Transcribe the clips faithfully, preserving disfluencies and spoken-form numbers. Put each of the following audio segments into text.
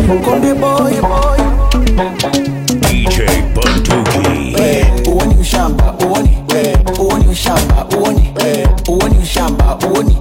Konde boy boy. D J Bunduki. Uoni ushamba, uoni. Uoni ushamba, uoni. Uoni ushamba, uoni.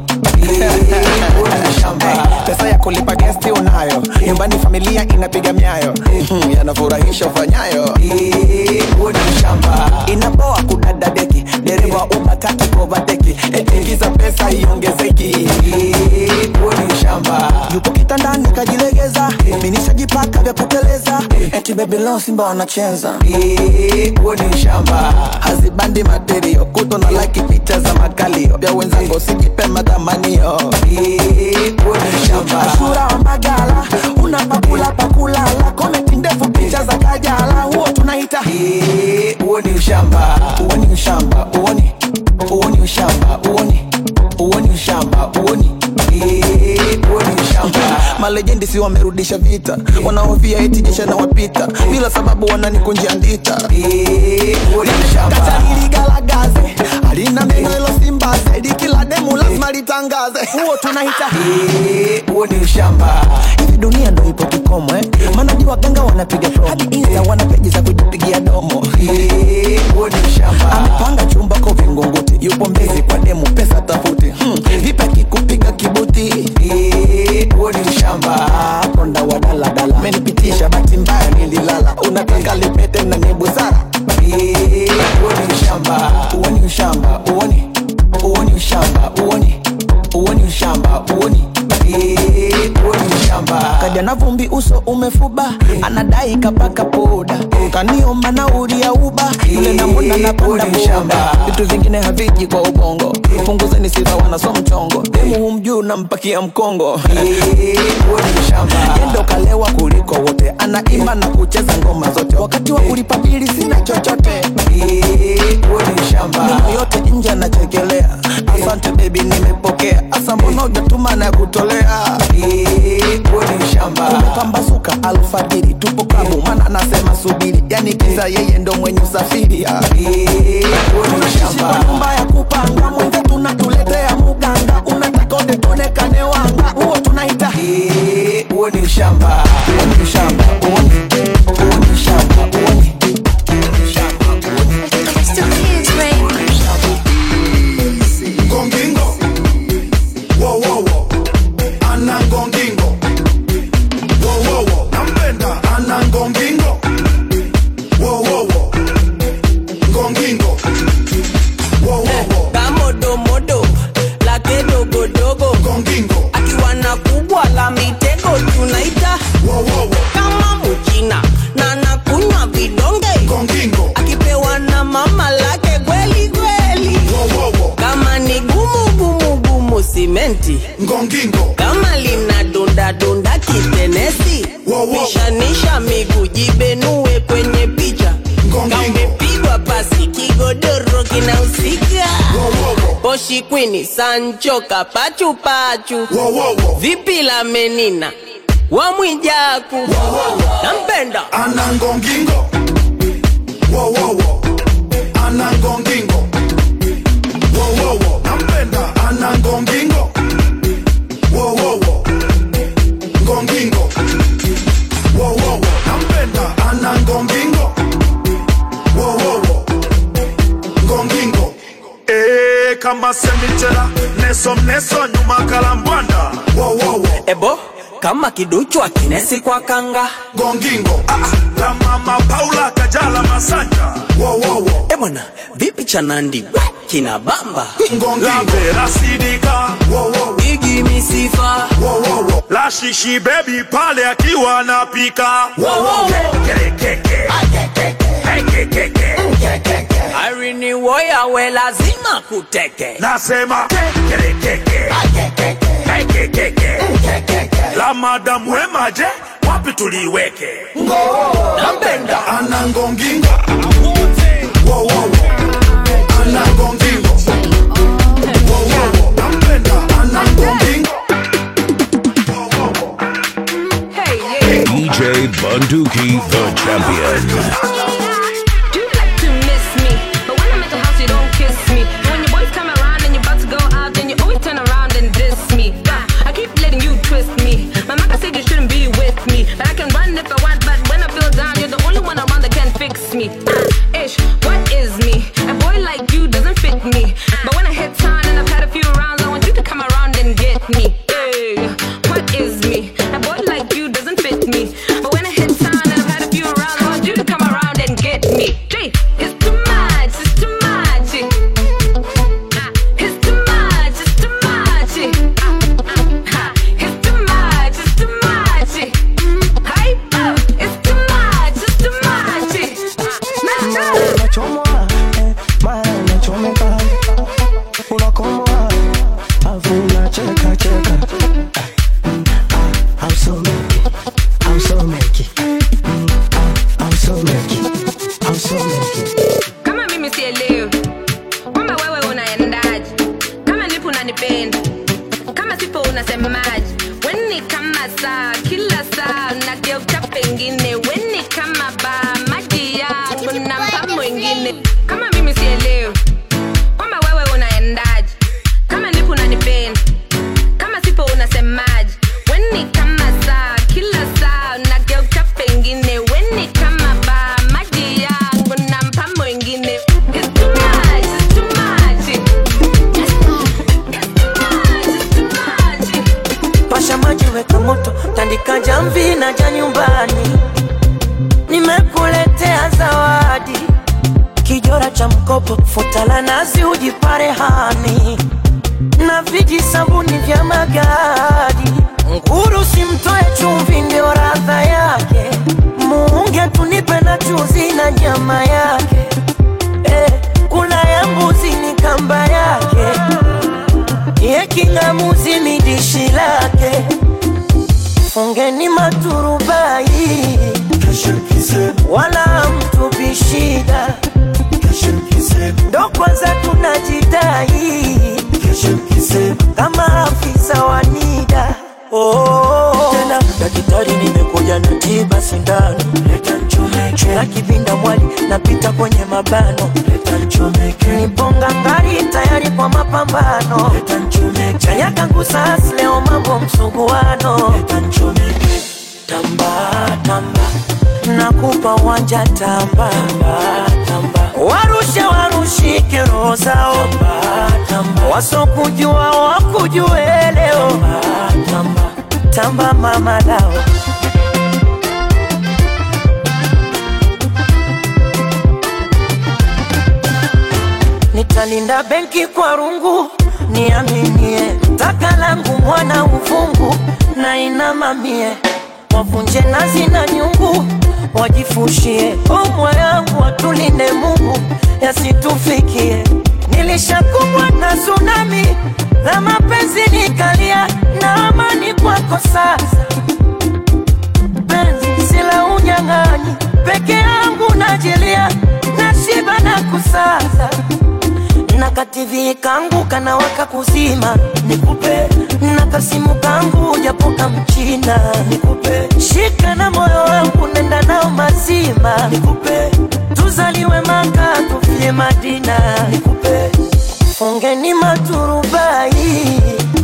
Uoni ushamba. Pesa ya kulipa guesti unayo. Nyumbani familia inapiga miayo. Yanafurahisha ufanyayo. Uoni ushamba. Inapoa kudada deki. Dereva upataki kovateki. Ingiza pesa iongezeki. Uoni ushamba. Yupo kitandani kajilegeza. Minisha jipaka vya kuteleza. Eti baby leo Simba wanacheza. Uoni ushamba. Hazibandi materio. Kuto na like picha za makalio. Pia wenzango sijipe matamanio. Uoni ushamba. Ashura wa magala. Unapakula pakulala. Komenti ndefu picha za kajala. Huo tunahita uoni ushamba. Uoni ushamba. Uoni. Uoni ushamba. Uoni. Uoni ushamba. Uoni. Uoni ushamba. Malejendi si wamerudisha vita. Wanaofia eti jesha na wapita. Bila sababu wananikunjia ndita. Uoni ushamba. Kacha niligalagaze. Alina meno ilo simbaze. Edi kila demu lazima litangaze. Huo tunahita uoni ushamba. Hivi dunia ndo ipo kikomo eh. Manaji waganga wanapiga promo. Hadi Insta wana peji za kujipigia domo. Uoni ushamba. Amepanga chumba kwa vingunguti. Yupo Mbezi kwa demu pesa tafuti. hmm. Vipi akikupiga kibuti. Uoni ushamba. Konda wa dala dala. Menipitisha bahati mbaya nililala. Unataka lipete na ni busara. Uoni ushamba. Uoni ushamba. Uoni. Uoni ushamba. Uoni. Uoni ushamba. Uoni. Uoni ushamba. Kaja na vumbi uso umefuba. Anadai kapaka poda. Kaniomba na uri ya uba. Yule na muna na panda boda. Vitu vingine haviji kwa ubongo. Punguzeni sifa wanaso mchongo. Demu humjuu na mpakia mkongo. Uoni ushamba. Yendo kalewa kuliko wote. Anaimba na kucheza ngoma zote. Wakati wa kulipa bili sina chochote. Uoni ushamba. Nimo yote nje na chekelea. Asante baby nimepokea. Asa mbono ujatuma na kutolea. Uoni ushamba. Umepambazuka alfajiri. Tupo klabu mana anasema subiri. Yani kiza yeye ndo mwenye usafiri. Uoni ushamba. Kwa nyumba ya kupanga. Mwenze tunatuletea muganga. Unatakote tonekane wanga. Uo tunahita uoni ushamba. Uoni ushamba. Uoni. Uoni ushamba. Uoni. Uoni ushamba. Uoni. Gongingo. Wo wo wo. Ana gongingo. Wo wo wo. Nampenda ana gongingo. Wo wo wo. Gongingo. Wo wo wo. Kamodo modo la kedogo dogo. Gongingo. Akiwana kubwa la mitego tunaita. Wo wo wo. Kama mchina na nakunywa vidonge. Gongingo. Akipewa na mama lake kweli kweli. Wo wo wo. Kama ni gumu gumu gumu simenti. Gongingo. Kama lina donda donda kitenesi. Wo wo wo. Nishanisha miguu jibenue kwenye picha. Gongingo. Kamepigwa pasi kigodoro kinausika. Wo wo wo. Poshi Queen Sancho kapachu pachu. Wo wo wo. Vipi la menina wa Mwijaku. Wo wo wo. Nampenda ana gongingo. Wo wo wo. Ana gongingo. Wo wo wo. Nampenda ana gongingo. Wo wo wo. Gongingo. Wo wo wo. Nampenda ana gongingo. Wo wo wo. Gongingo. Eh, kama semichera neso neso nyuma kalambwanda. Wo wo wo. Ebo kama kiduchwa kinesi kwa kanga. Gongingo. Ah, ah. La mama Paula Kajala Masanja. Wo wo wo. Ebona vipi cha Nandi kina bamba. Gongingo. La vera sidika. Wo wo wo. Igi misifa. Wo wo wo. La shishi baby pale akiwa anapika. Wo wo wo. Kekeke. Kekeke. Irene Woya we lazima kuteke. Nasema kekeke. Kekeke. La madam Wema je wapi tuliweke. Nampenda Ana gongingo. Wo wo wo. Ana gongingo. Wo wo wo. Nampenda ana gongingo. Wo wo wo. D J Bunduki, the champion. Do you like to miss me? But when I'm at the house, you don't kiss me. When your boys come around and you're about to go out, then you always turn around and diss me. Yeah, I keep letting you twist me. My mama said you shouldn't be with me, but I can saa, kila saa nageuka pengine. Weni kama ba maji ya kuna mpa mwingine. Kama mimi sielewi kwamba wewe unaendaje, kama nipo unanipenda, kama sipo unasemaje. Weni kama saa, kila saa nageuka pengine. Weni kama ba maji ya kuna mpa mwingine. It's too much, it's too much. It's too much, it's too much. Pasha maji weka moto, tandika jamvi na ja nyumbani. Nimekuletea zawadi, kijora cha mkopo, futa la nazi ujipare hani, na viji sabuni vya magadi. Nguru simtoe chumvi ndio radha yake, muunge tunipe na chuzi na nyama yake. Eh, kula ya mbuzi ni kamba yake, ye kingamuzi midishi lake. Fungeni maturubai, wala mtu bishida. Ndo kwanza tunajidai, kama afisa wa nida. Oh, tena daktari nimekuja na tiba sindano. Leta nchomeke, na kibinda mwali napita kwenye mabano. Leta nchomeke, niponga ngari tayari kwa mapambano. Leta nchomeke, chanya kangu sasa leo mambo msuguano. Leta nchomeke, tamba tamba, nakupa wanja tamba tamba. Warusha warushike roho zao tamba tamba, wasokujua wakujue leo tamba tamba mama lao. Nitalinda benki kwa rungu, niaminie. Taka langu mwana ufungu, na inamamie. Wafunje nazi na nyungu, wajifushie. Omwa yangu watulinde Mungu, yasitufikie. Nilishakumbwa na tsunami, na mapenzi nikalia, na amani kwako sasa. Penzi sila unyang'anyi, peke yangu najilia, na shiba na kusaza. Na kativi kangu kana waka kuzima, nikupe. Na kasimu kangu japoka mchina, nikupe. Shika na moyo wangu nenda nao mazima, nikupe. Tuzaliwe Maka tufie Madina, nikupe. Fungeni maturubai,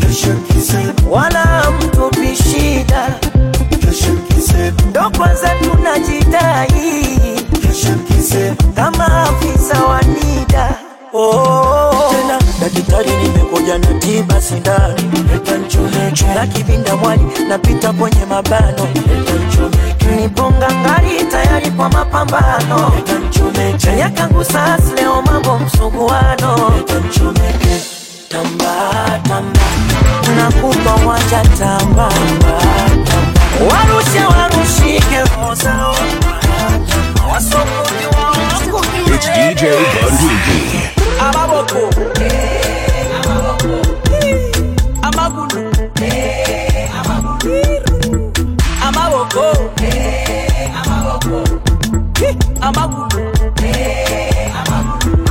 wala mtu bishida. Ndo kwanza tunajidai, kama afisa wa nida. Oh, tena daktari nimekuja na tiba sindano. Leta nchomeke, na kibinda mwali napita kwenye mabano. Leta nchomeke, niponga ngari tayari kwa mapambano. Leta nchomeke, chanya kangu sasa leo mambo msuguano. Leta nchomeke, tamba tamba, nakupa wanja tamba tamba. Warusha warushike roho zao, wasokujua wakujue. It's D J Bunduki. Amaboko, eh, amaboko, amagulu, eh, amagulu, amaboko, eh, amaboko, amagulu, eh, amagulu.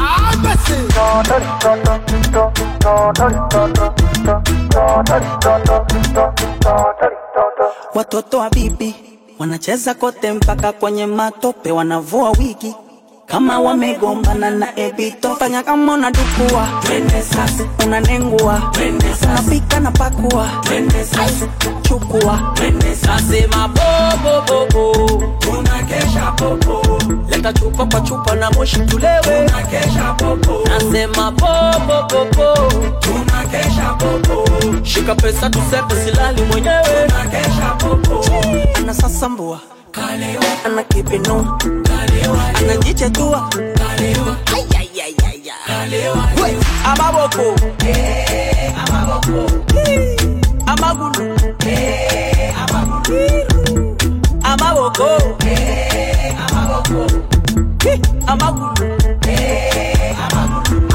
Watoto wa bibi wanacheza kote mpaka kwenye matope, wanavua wigi kama wamegombana na ebito. Fanya kama unadukua, twende sasa, unanengua, twende sasa, unapika na pakua, twende sasa, chukua, twende sasa. Sema bobo bobo, tunakesha popo. Leta chupa kwa chupa na moshi tulewe, tunakesha popo. Nasema bobo bobo, tunakesha popo. Shika pesa tusepe silali mwenyewe, tunakesha popo. Ana sasambua, kalewa, ana kipino, kalewa, ana jiche tua, kalewa, ay ay ay ay ay, kalewa. Amaboko, eh, amaboko, amagulu, eh, amagulu, amaboko, eh, amaboko, amagulu, eh, amagulu.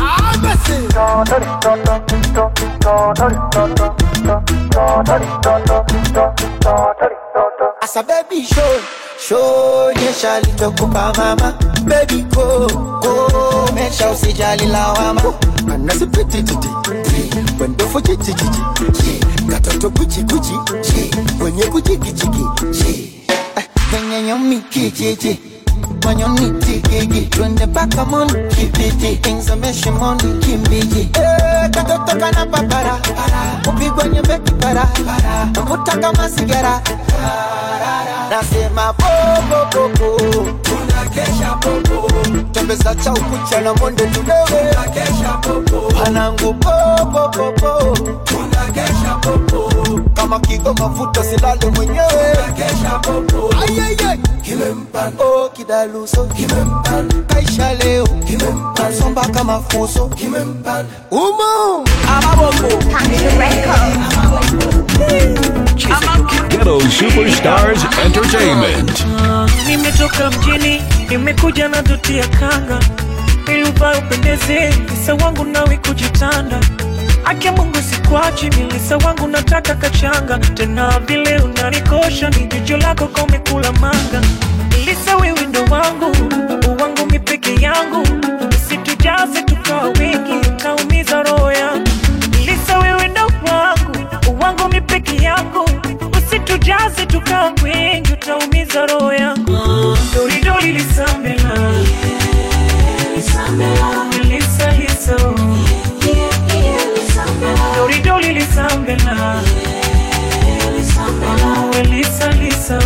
Asa baby show, show nyesha litokupa mama. Baby go, go, mesha usijali lawama. Anasipiti titi, Wendo for chichi chichi, katoto kuchi kuchi, wenye kuchi kichi kichi. Wenye nyomi kichi, wanyoni tiki, twende paka moni kipiti, things are meshing money kimbiji. Eh, katoto kana papara, upigwa nyembe kipara, mvuta kama sigara. Nasema popo popo, tunakesha popo. Tembeza chau kuchana monde tudewe, tunakesha popo. Panangu popo popo, tunakesha popo. Kama kigo mafuta silale mwenyewe, tunakesha popo. Ayayay, kimempan, oh kidaluso, kimempan. Kaisha leo, kimempan. Somba kama fuso, kimempan. Umo, amaboko, Ghetto Superstars Entertainment. Nimetoka mjini, nimekuja na doti ya kanga, ili uvae upendeze, Lisa wangu nawe kujitanda. Akia Mungu sikuachi, Lisa wangu nataka kachanga. Tena vile unanikosha, ni jicho lako kwa umekula manga. Lisa wewe ndo wangu, wangu mipeke yangu. Usitujaze tukawa wengi, utaumiza roho yangu. Lisa wewe ndo wangu, wangu mipeke yangu. Usitujaze tukawa wengi, utaumiza roho yangu. Dori dori lisambela, Lisa Lisa, dori dori lisambela, Lisa Lisa.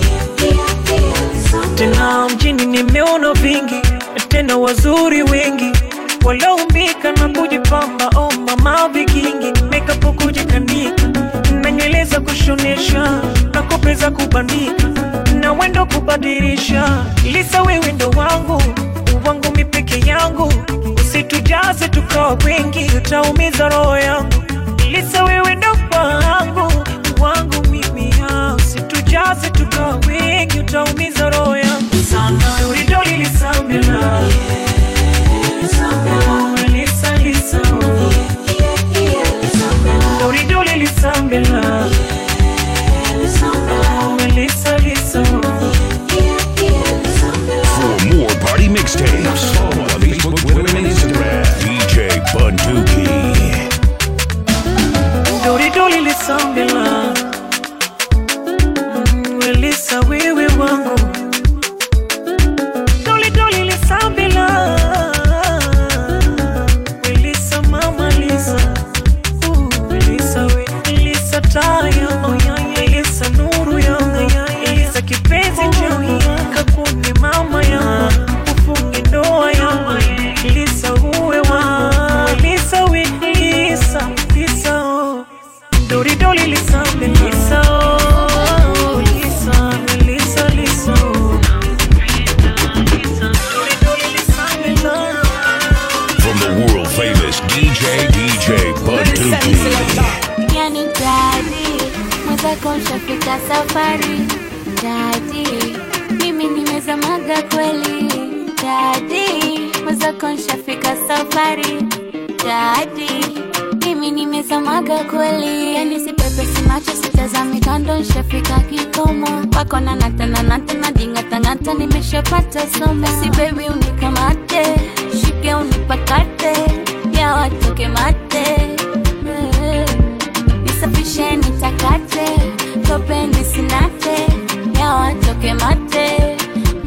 Tena mjini nimeona vingi, tena wazuri wengi, waloumbika na kujipamba. Oh mama vikingi, makeup kujikanika, na nywele za kushonesha, na kope za kubandika, na wendo kubadilisha. Lisa wewe ndo wangu, wangu mipeke yangu. Usitujaze tukawa wengi, utaumiza roho yangu. Lisa wewe ndo wangu, wangu mimi ya. Usitujaze tukawa wengi, utaumiza roho yangu. Dori dori lisambela, Lisa Lisa, dori dori lisambela, Lisa Lisa. For more party mixtapes, follow on Facebook, Twitter, and Instagram. D J Bunduki. Dori dori lisambela, Lisa wewe wangu. Dori dori lisambela, Lisa mama Lisa. Ooh, Lisa we, Lisa taya, oh yeah, Lisa nuru yangu, Lisa kipenzi changu, kakuni mama yangu, ufunge ndoa yangu. Lisa uwe wangu, Lisa we, Lisa, Lisa oh. Dori dori lisambela, Lisa oh, Lisa, Lisa, Lisa oh. Dori dori lisambela. From the world famous D J D J Bunduki. Yani daddy, mwenzako nshafika safari. Daddy, mimi nimezamaga kweli. Daddy, mwenzako nshafika safari. Daddy, mimi nimezamaga kweli. Yani sipepe si macho sitazami kando, nshafika kikomo. Wako na nata na nata na dingata ngata, nimeshapata somo. Si baby unikamate, shike unipakate, ya watoke mate. Nisafishe nitakate, tope nisinate, ya watoke mate.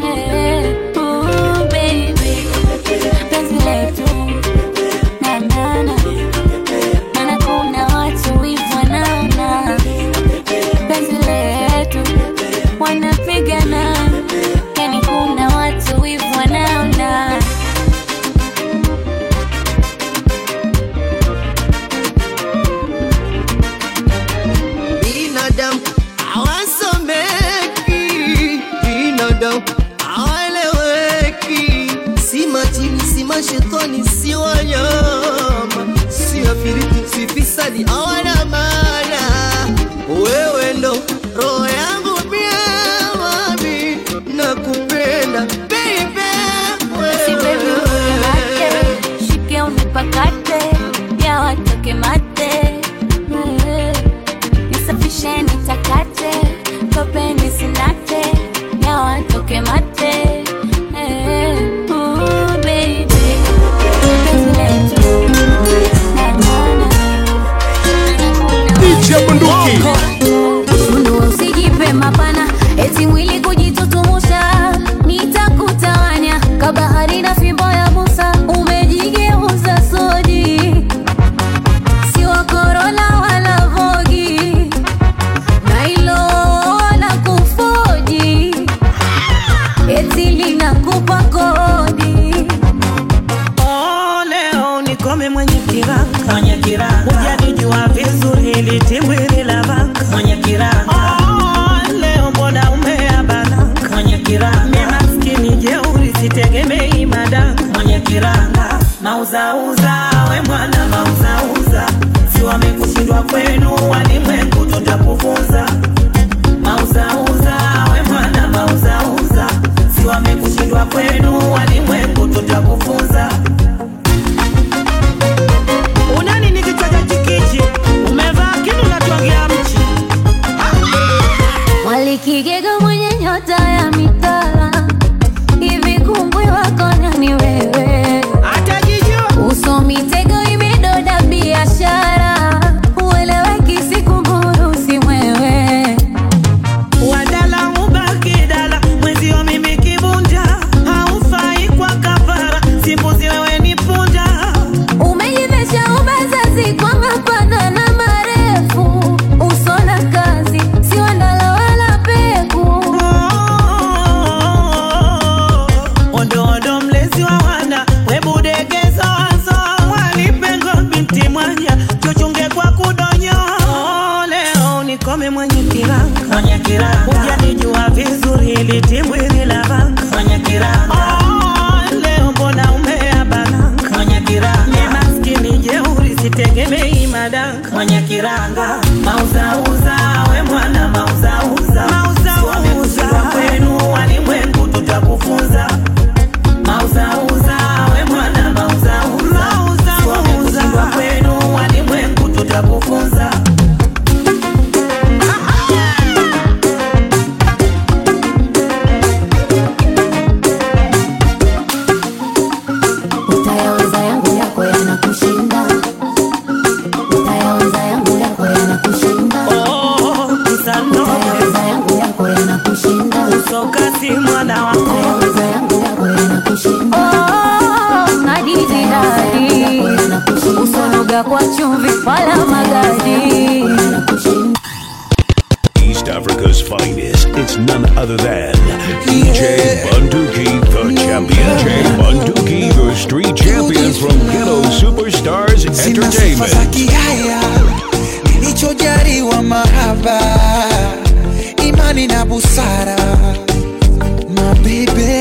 Ooh baby, penzi letu na na na, mana kuna watu wivu wanaona. Penzi letu wanapigana, yani kuna watu wivu wanaona. Binadamu hawasomeki, binadamu hawaeleweki. Si majini, si mashetani, si wanyama, si afiriti, si fisadi, hawana maana. Wewe ndo roho yangu mia mami, nakupenda baby. Si baby unikamate, shike unipakate, ya watoke mate. Nisafishe nitakate, tope nisinate, ya watoke mate. Ooh baby, penzi letu na na na, tutakufunza. Mauzauza we mwana mauzauza, si wamekushindwa kwenu walimwengu tutakufunza. Unani nikichaja chikichi, umevaa kinu la tuangia mchi. Walikigega mwenye nyota ya mitala, hivi kumbwi wako nani wewe? Atajijua uso mitego imedoda biashara, uelewe kisikumburu si mwewe. wadala ubaki dala, mwezi wa mimi kibunja, haufai kwa kafara, simbuzi wewe ni punja. Umejivesha ubazazi kwa mapana na marefu, uso na kazi si wandala wala peku. Ondo ondo mlezi wa wana, webudegeza wazo, walipengo binti mwanya, tuchunge kwa kudonyo. Leo nikome mwenye kiranga, mwenye kiranga, ujanijua vizuri ili timbwili la vanga, mwenye kiranga. Leo mbona umea bananga, mwenye kiranga, ni maskini jeuri sitegemei madanga, mwenye kiranga. Mauzauza we mwana mauzauza, mauzauza kwenu walimwengu tutakufunza. Mauzauza we mwana mauzauza, mauzauza kwenu walimwengu tutakufunza. Utayaweza yangu yako yanakushinda, utayaweza yangu yako yanakushinda, Oh, kisano utayaweza yangu yako yanakushinda, soka si mwana wako. utayaweza yangu yako yanakushinda. Oh, madidi dadi, usonoga kwa chumvi wala magadi. East Africa's finest. It's none other than D J Bunduki, the champion. D J Bunduki, the street champion from Ghetto Superstars Entertainment. Haya nilichojaliwa mahaba, imani na busara, mabibe.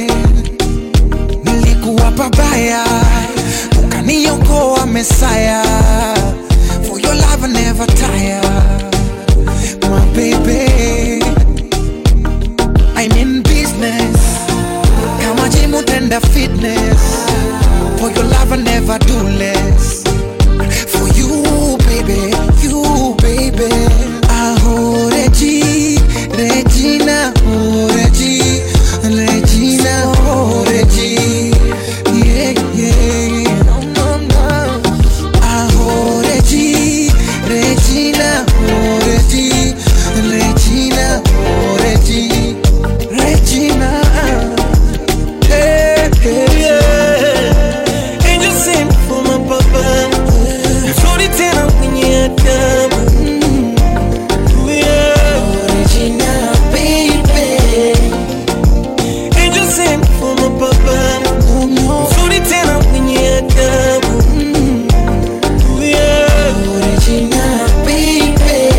Nilikuwa pabaya, ukaniokoa Mesaya. For your love I never tire, my baby. I'm in business, kama gym utenda fitness. For your love I never do less. For you, baby, you, baby. Aho, Regi, Regina, oh, Regi, Regina, oh, Regi. Yeah, yeah, no, no, no. Aho, Regi, Regina, oh, Regi, Regina, oh, Regi, Regina. Hey, hey, yeah. Angel sent for my papa. Float it down when you're done. Mm, yeah. Original, baby. Angel sent for my papa. Oh, no. Float it down when you're done. Mm, yeah. Original, baby.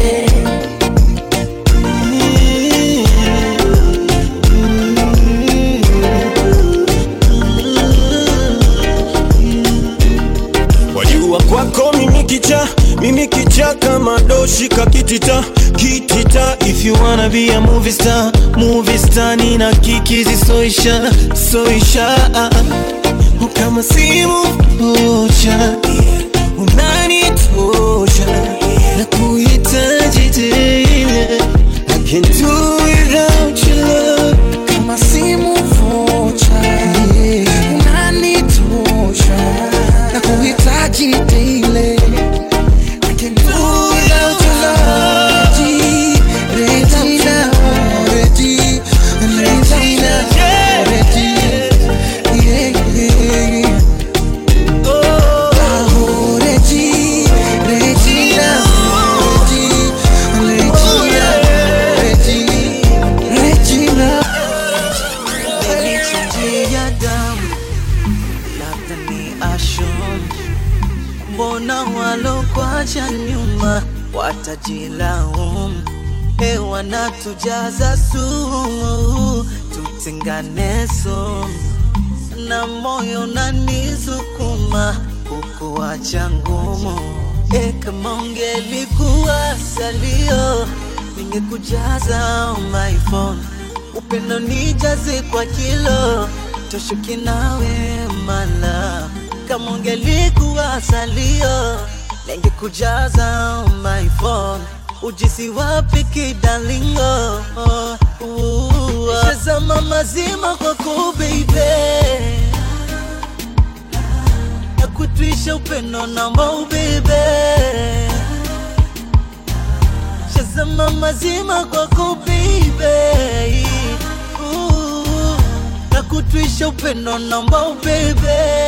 Wajua kwako mimi kicha, mimi kicha kama doshi kakitita, kitita. If you wanna be a movie star, movie star nina kikizi soisha, soisha. Kama simu moja, unanitosha na kuhitaji tena. I can't do without your love. Kama simu vocha, yeah. Unanitosha na kuhitaji daily. I can't do without your love. Regina, Regi, Regina, Regi. Yeah, yeah. Oh, Regi, Regina, Regi, Regina, Regi, Regina. Nilichangia damu, labda ni ashum. Mbona walokwacha nyuma watajilaumu? E, wanatujaza sumu, tutengane sumu. Na moyo unanisukuma kukuacha ngumu. E, kama ungelikuwa salio, ningekujaza on my phone. Upendo nijaze kwa kilo, toshuki nawe mala. Kama ungelikuwa salio, ningekujaza on my phone. Ujisi wapi kidalingo, nishazama mazima kwako baby. Nakutwisha upendo namba ubebe. Shazama mazima kwako baby. Nakutwisha upendo namba ubebe.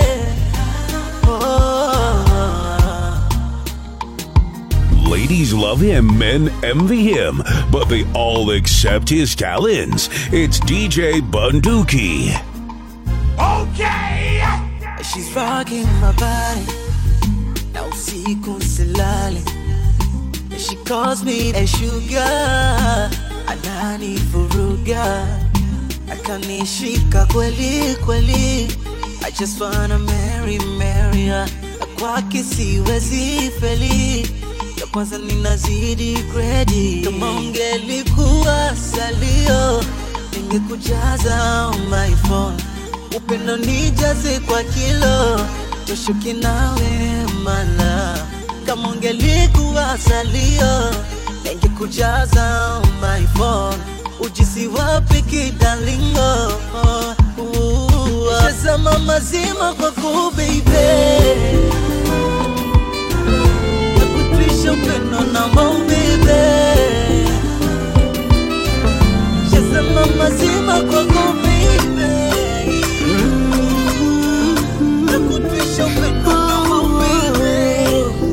Ladies love him, men envy him, but they all accept his talents. It's D J Bunduki. Okay! She's rocking my body. Now usiku silale. She calls me a sugar. Anani furuga. Akanishika kweli kweli. I just wanna marry, marry her. Kwake siwezi feli. Ya kwanza ninazidi gredi. Kama ungelikuwa salio, ningekujaza on my phone. Upendo nijaze kwa kilo, toshuki nawe mala. Kama ungelikuwa salio, ningekujaza on my phone. Ujisi wapi kidalingo, shazama mazima kwako baby. Nakutwisha upendo namba ubebe. Shazama mazima kwako baby. Nakutwisha upendo namba ubebe.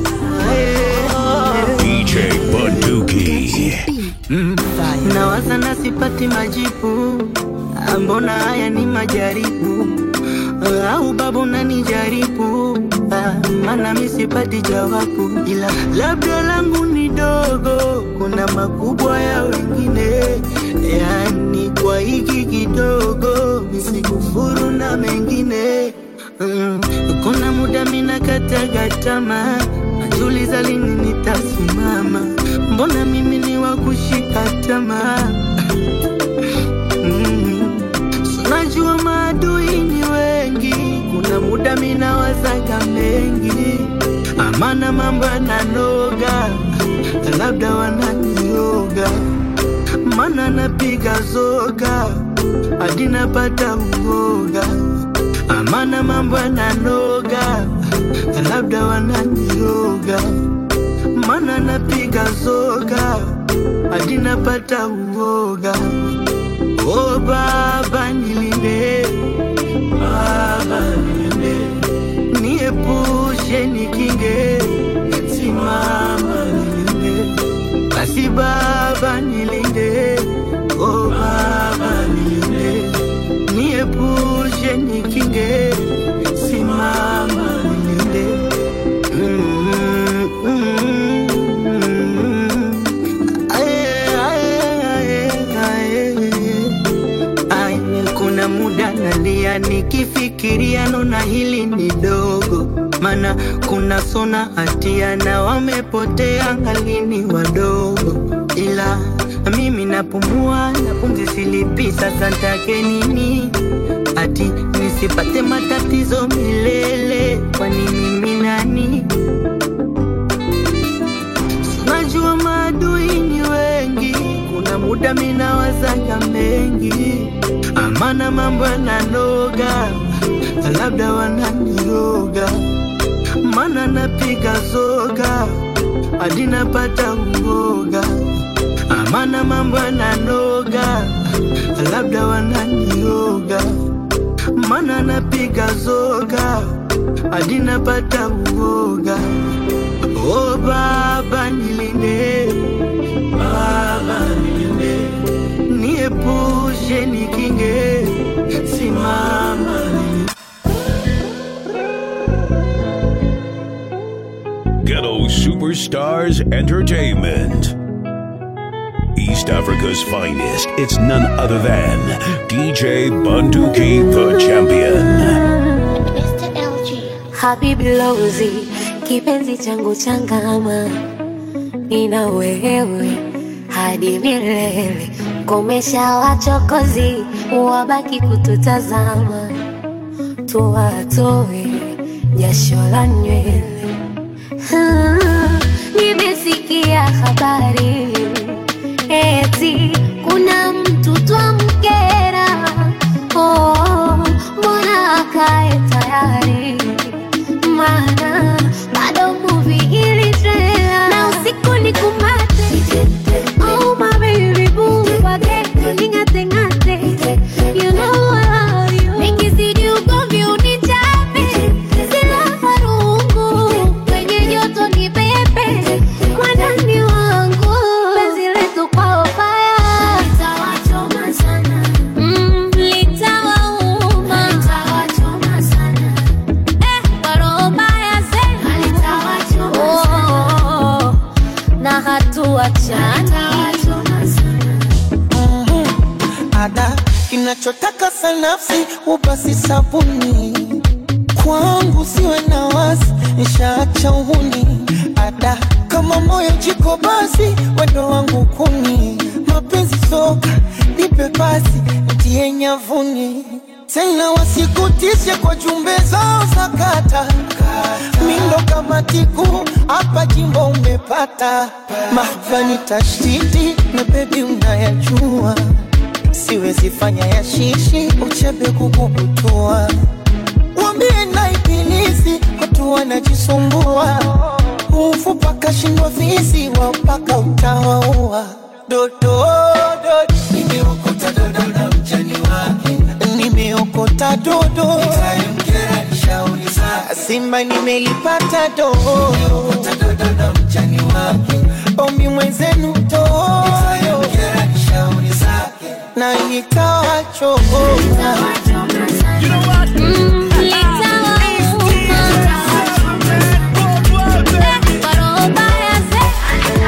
D J Bunduki. Nawaza na sipati majibu, mbona haya ni majaribu, au babu nanijaribu, maana mi sipati jawabu. Ila labda langu ni dogo, kuna makubwa ya wengine. Yani kwa hiki kidogo misikufuru na mengine. mm. Kuna muda mina kataga tamaa, najiuliza lini nitasimama. Mbona mimi ni wa kushika tamaa? mm. Najua maadui ni wengi, kuna muda mina wazaga mengi. Amana mambo yananoga, labda wananioga. Mana napiga zoga, hadi napata uoga. Amana mambo yananoga, labda wananioga. Mana napiga zoga, hadi napata uoga. Oh baba nilinde, baba nilinde, niepushe nikinge, simama nilinde. Basi baba nilinde, oh baba nilinde, niepushe nikinge, simama nilinde. mm, mm. Kuna muda nalia nikifikiria, nona hili ni dogo. Mana kuna sona hatia na wamepotea ngalini wadogo. Ila mimi napumua na pumzi silipi, sasa ntake nini? Ati nisipate matatizo milele, kwa nini mimi nani? Najua maadui ni wengi, kuna muda mina wazaga mengi. Amana mambo yananoga, labda wananioga. Mana napiga zoga, hadi napata uoga. Amana mambo yananoga, labda wananioga. Mana napiga zoga, hadi napata uoga. Oh baba nilinde, baba nilinde, niepushe nikinge, simama nilinde. Ghetto Superstars Entertainment. East Africa's finest. It's none other than D J Bunduki, the champion. Mister L G. Habibi Lozi, kipenzi changu changama, nina wewe hadi milele. Komesha wachokozi, wabaki kututazama, tuwatoe jasho la nywele. Ah, nimesikia habari eti kuna mtu twamkera. Oh, mbona akae tayari, maana bado movie ili trailer. Na usiku ni kumate, oh my baby boo, wage ningate ngate, you know I love you. Nikizidi ugomvi unichape, sila farungu, kwenye joto ni pepe, mwanani wangu, penzi letu kwa fire, litawachoma sana. Mm, litawauma, litawachoma sana. Eh, kwa roho mbaya zenu, litawachoma sana. Oh, na hatuachana, litawachoma sana. Ada kinachotaka sanafsi ubasi sabuni, kwangu siwe na wasi, nishaacha uhuni. Ada kama moyo jiko basi, wendo wangu kuni. Mapenzi soka, nipe basi, ntie nyavuni. Tena wasikutishe kwa jumbe zao za kata, mindo kama tiku, hapa jimbo umepata. Mahvani tashtiti, na baby unayajua, siwezi fanya ya shishi, uchebe kukubutua. Wambie na ibilisi, watu wanajisumbua, ufu paka shindwa fisi, wapaka utawaua. Dodo, dodo, nimeokota dodo na mjani wake, nimeokota dodo, itayemkera nishauri zake. Simba nimelipata dodo, nimeokota dodo na mjani wake, ombi mwenzenu dodo, itayemkera nishauri zake. Na nikawa chogo, You know what? Mm, litawauma, eh, kwa roho mbaya zenu,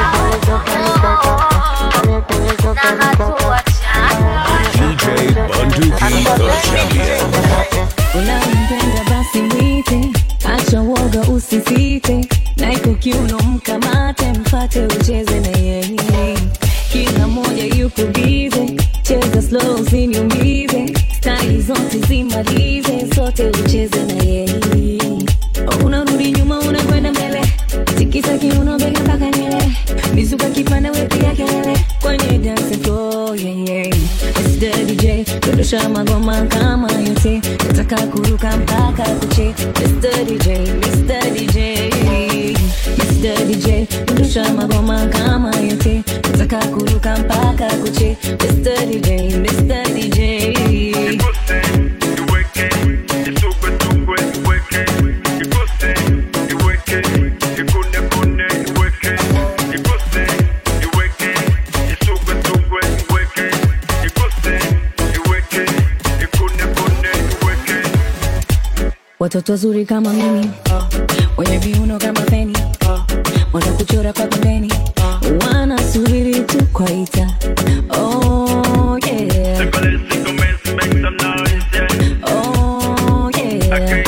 na hatuachana. D J Bunduki, the champion. Unampenda basi mwite, acha woga usisite, na iko kiuno mkamate, mfate ucheze na yeye. Kila moja yuko bize, cheza slow usiniumize, style zote zimalize, sote ucheze na yeye. Unarudi nyuma unakwenda mbele, tikisa kiuno bega mpaka nywele, mizuka kipanda wepi ya kelele, kwenye dance floor, yeah yeah. mister D J, dondosha magoma kama yote, nataka kuruka mpaka kuche. mister D J, mister D J, mister D J, dondosha magoma kama yote, nataka kuruka mpaka kuche. mister D J, mister D J. Watoto wazuri kama mimi, wenye viuno kama feni, wanakuchora kwa pembeni, wanasubiri tu kwaita. Oh yeah, oh yeah.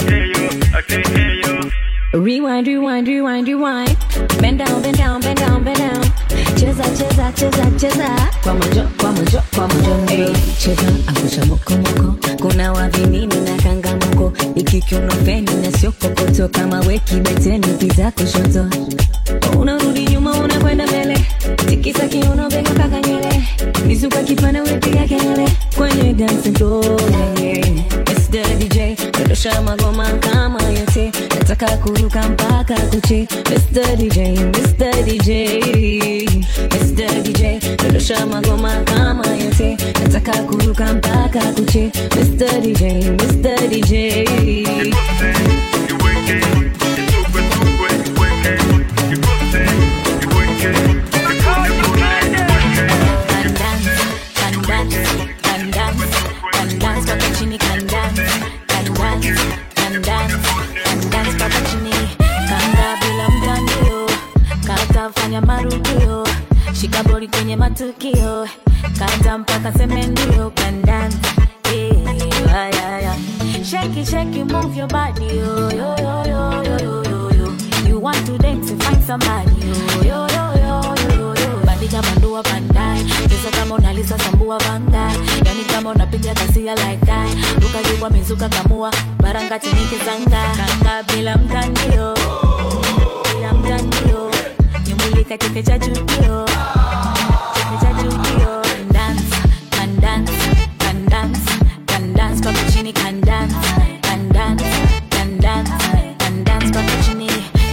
Rewind, rewind, rewind, rewind. Bend down, bend down, bend down, bend down. Cheza, cheza, cheza, cheza. Kwa mojo, kwa mojo, kwa mojo. Hey, cheza, angusha moko moko. Kuna wavinini na kanga moko. Ikikiuno feni na sio kokoto. Kama weki beteni pita kushoto. Unarudi nyuma unakwenda mbele, tikisa kiuno bega mpaka nywele, mizuka kipanda wepiga kelele, kwenye dance floor, yeah. mister D J, dondosha magoma kama yote, nataka kuruka mpaka kuche. mister D J, mister D J, mister D J, dondosha magoma kama yote, nataka kuruka mpaka kuche. mister D J, mister D J. Shikabori kwenye matukio, kanta mpaka seme ndio can dance. Yeah, yeah, yeah. Shake it, shake it, move your body, yo, yo, yo, yo, yo, yo, yo. You want to dance and find somebody, yo, yo, yo, yo, yo, yo. bandika bandua bandai. Pesa kama unalisa sambua vanga. Yani kama unapiga kazi ya like that. Ruka jukwa mizuka kamua, baranga tinike zanga. Kanga bila mtandio, bila mtandio. Nyumulika cheke cha judio, cheke cha judio. Can dance, can dance, can dance, can dance. Papa chini can dance, can dance, can dance, can dance. Papa chini.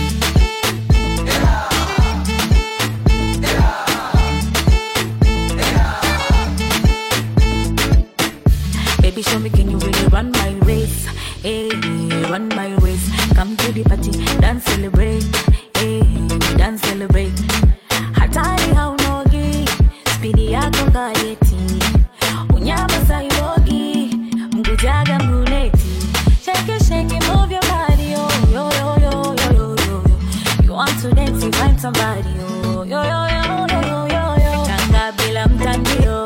Baby, show me, can you really run my race? Hey, run my race. Come to the party, dance, celebrate. Hey, dance, celebrate. Hatari haunogi, speedy yako kayeti. Unyama sailogi, mgujaga mguleti. Shake it, shake it, move your body, oh, yo, yo, yo, yo, yo, yo. You want to dance, you find somebody, oh, yo, yo, yo, yo, yo, yo, yo. Kanga bila mtandio.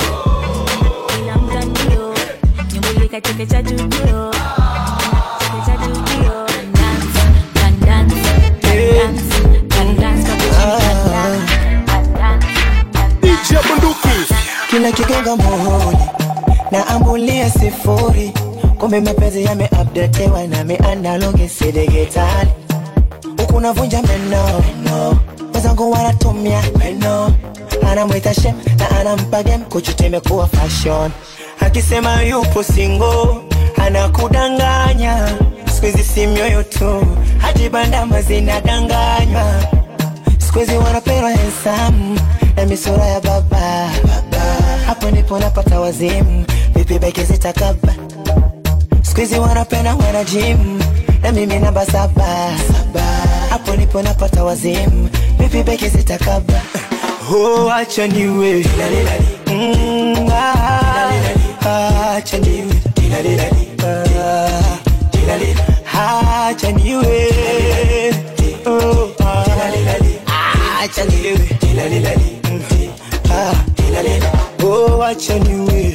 Cheke cha judio, cheke cha judio. Can dance, can dance, can dance, can dance. Can dance, can dance. Kila kigonga muhuri na ambulia sifuri. Kumbe mapenzi yameupdatewa na me analogi si digitali. Huku navunja meno, meno. Wazangu wanatumia meno. Anamwita shem na anampa game kuchutime kuwa fashion. Akisema yupo single, anakudanganya. Squeeze si mioyo tu, hadi bandama zinadanganywa. Squeeze wanapenda handsome, na misura ya baba, baba. Hapo nipo napata wazimu, vipi beke zitakaba. Squeeze wanapenda wana gym, na mimi namba saba, saba. Hapo nipo napata wazimu, vipi beke zitakaba. Oh, acha niwe mm, ah, acha niwe ah, acha niwe oh, ah, acha niwe ah, oh, acha niwe.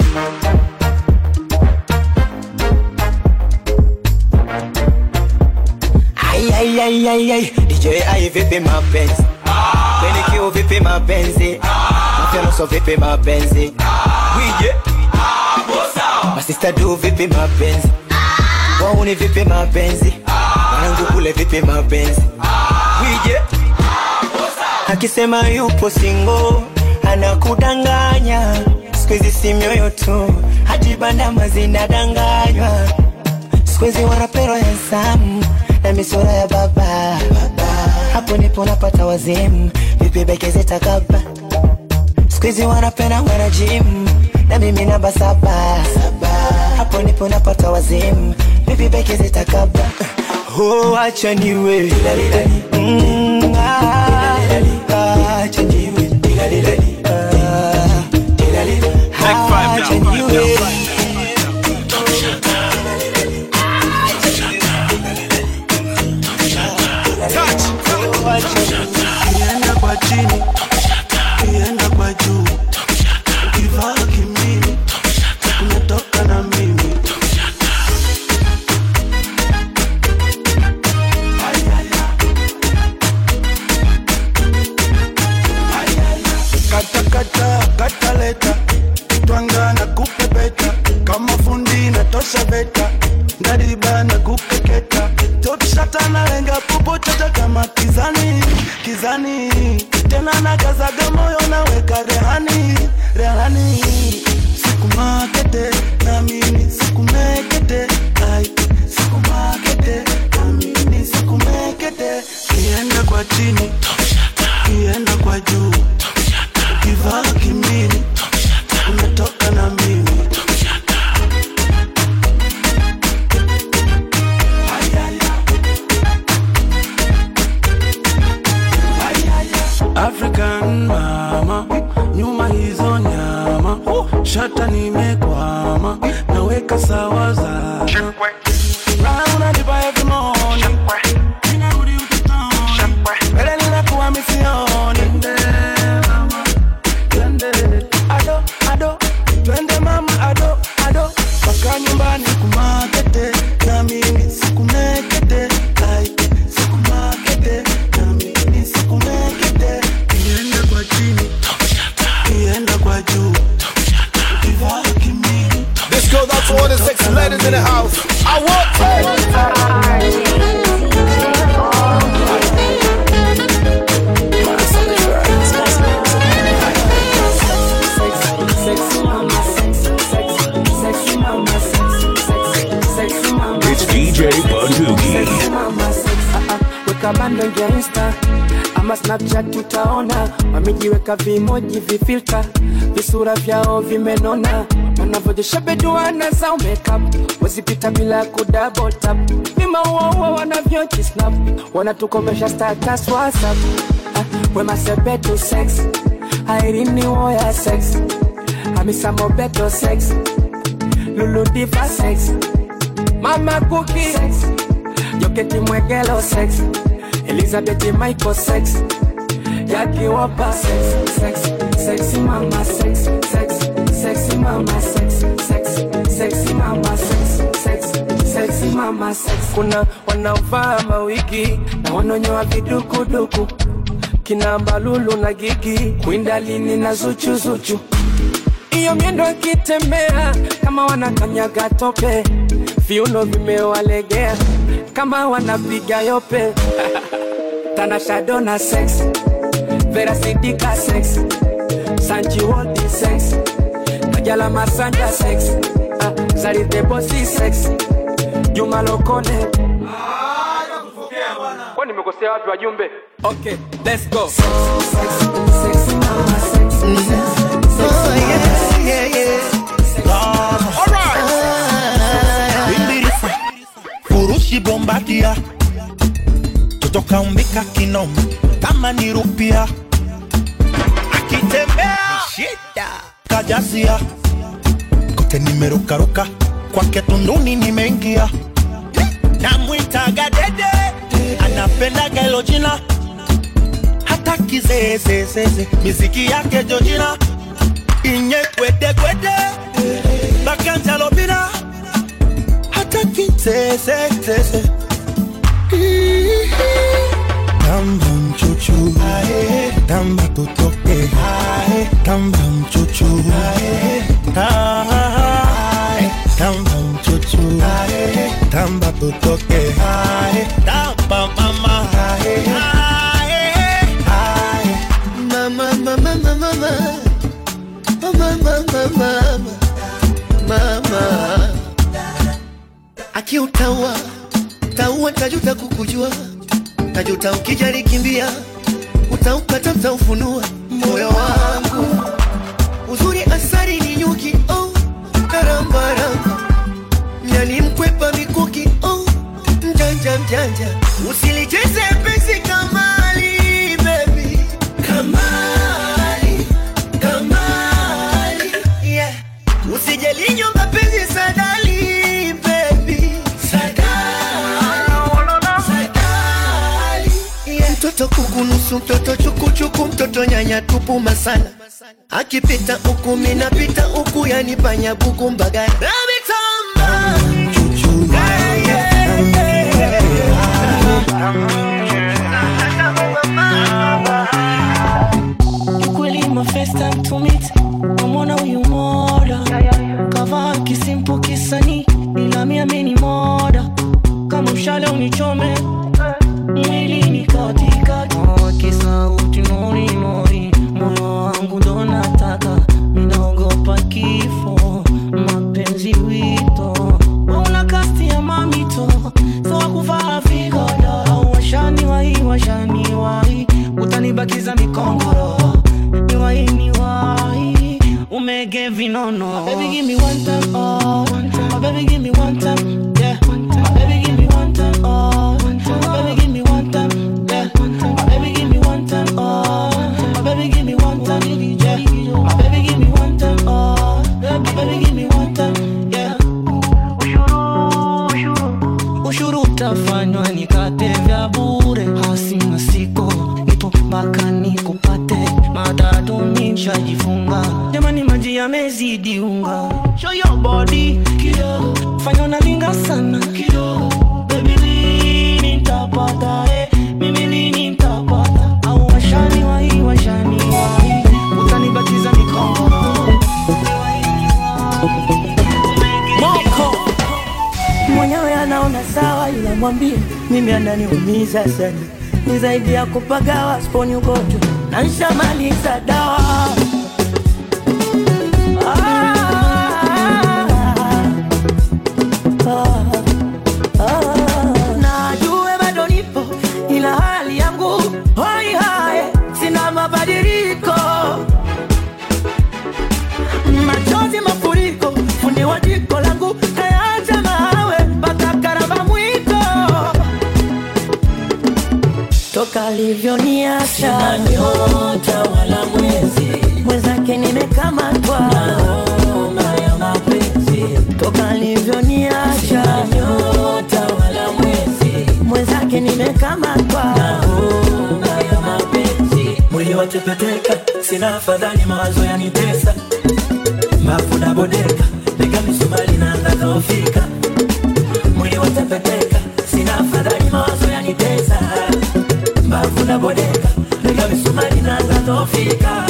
Ay, ay, ay, ay, ay. D J ay vipi mapenzi, Kwenye kio vipi mapenzi, Mafia so vipi mapenzi, Wije Masista do vipi mapenzi, Wauni vipi mapenzi, Wanangu kule vipi mapenzi, Wije Akisema yupo single, anakudanganya. Squeeze si mioyo tu, hadi bandama zinadanganywa. Squeeze wanapenda handsome, na misura ya baba, baba. Hapo nipo napata wazimu, vipi beke zitakaba. Squeeze wanapenda wana gym, na mimi namba saba, saba. Hapo nipo napata wazimu, vipi beke zitakaba. Oh, acha niwe mm, ah, acha niwe ah, acha niwe. Kienda kwa chini, kienda kwa juu. Kivaa kimini, umetoka na mimi. Kata kata, kata leta. Twanga na kupepeta. Kama fundi na tosha beta. Ndariba na kupeketa. Top shata na lenga pupo chata kama kizani, kizani. Tena na kazaga moyo na weka rehani, rehani. Siku makete na mini siku mekete. Ay, siku makete na mini siku mekete. Kienda kwa chini, kienda kwa juu. Kivaa kimini, umetoka na mimi. African mama, nyuma hizo nyama. Shata nimekwama, naweka sawa za Round and by every morning. Ninarudi utotoni. Mbele ninakuwa misioni. Twende ado, ado. Twende mama ado, ado. Paka nyumbani kumakete. Na mimi siku mekete. Ay, siku makete. Na mimi siku mekete. Kienda kwa chini, for all the sexy ladies in the house. I want It's D J Bunduki. Weka bando ya Insta ama Snapchat utaona wamejiweka vimoji vifilter visura vyao vimenona wanavyojeshabeduana za makeup wasipita bila kudouble tap mima uwa wanavyojisnap wanatukomesha status WhatsApp ah, wema sepetu sex Irene Uwoya sex Hamisa Mobeto sex Lulu Diva sex Mama Cookie sex Joketi Mwegelo sex Elizabeth Michael sex Jackie Wopa sex sex sexy mama sex sex sexy mama sex sex sexy mama sex sex sexy mama sex. Kuna wanaovaa mawigi na wanonyoa vidukuduku kina Mbalulu na Gigi Kwindalini na Zuchu Zuchu iyo miendo kitembea kama wanakanyaga tope viuno vimewalegea kama wanapiga yope Tanasha Donna sex Vera Sidika sex Sanchi Waldi sex Kajala Masanja sex uh, Zari Debosi sex Juma Lokole kwa nimekosea wapi wajumbe? Okay, let's go. Sex, sex, sexy mama sex. Oh yeah, yeah, yeah. Alright. Furushi bombadia kutoka umbika kinoma kama ni rupia akitembea shida kajasia kote nimerukaruka kwake tunduni nimeingia namuitaga dede anapenda gelo jina hata kizezezeze miziki yake Georgina inye kwede kwede bakanja lobina hata kizezezeze Tamba mchuchu Tamba tutoke Tamba mchuchu Tamba mchuchu Tamba tutoke Tamba mama Mama, mama, mama, mama Mama, mama, mama Mama Akiutaua Taua tajuta kukujua Tajuta ukijari kimbia Utaukata utaufunua moyo wangu Uzuri asari ni nyuki oh Karamba ramba Nyani mkwepa mikuki oh Mjanja mjanja Usilicheze pesi kamali baby Kamali Kamali Yeah Usijali nyumba pesi sadali baby Sadali Mtoto kukunusu, mtoto chukuchuku, mtoto nyanya tupu masala akipita uku minapita uku yani panya buku mbagala Baby tamba chuchu yeah, yeah, yeah, yeah. Ukweli my first time to meet Namona huyu moda Kavaa kisimpu kisani Ila mi ameni moda Kama mshale unichome Mwili ni katika kisa uti nori nori moyo wangu ndo nataka minaogopa kifo mapenzi wito una kasti ya mamito so kuvaa vigoda washani wai washani wai utanibakiza mikongoro ni wai ni wai umege vinono baby give me one time oh one time. Baby give me one time yeah one time. Baby give me one time oh one time. Baby give me one time yeah one time. Baby give me one time oh baby give me one time yeah baby give me one time oh baby give me one time yeah ushuru ushuru ushuru utafanywa nikate vya bure hasina siko nipo mpaka nikupate matatu nishajifunga jamani maji yamezidi unga show your body kidogo fanya unalinga sana kidogo baby lini nitapata eh mimi lini nitapata au washani wai washani wai utanibakiza mikongoro Mom mwambie mimi ananiumiza sana, ni zaidi ya kupagawa sponi ugonjwa na nishamaliza dawa. Ah, ah, ah. Najue bado nipo ila hali yangu hoi hai, sina mabadiliko, machozi mafuriko, fundi wa jiko langu kayaacha mawe mpaka karaba mwiko. Toka alivyoniacha sina nyota wala mwezi, mwenzake nimekamatwa na homa ya mapenzi. Toka alivyoniacha sina nyota wala mwezi, mwenzake nimekamatwa na homa ya mapenzi. Mwili watepeteka, sina afadhali, mawazo yanitesa, mafuda bodeka, lega misumari na angadhofika. Mwili watepeteka, sina afadhali, mawazo yanitesa, mafuda bodeka, lega misumari na angadhofika.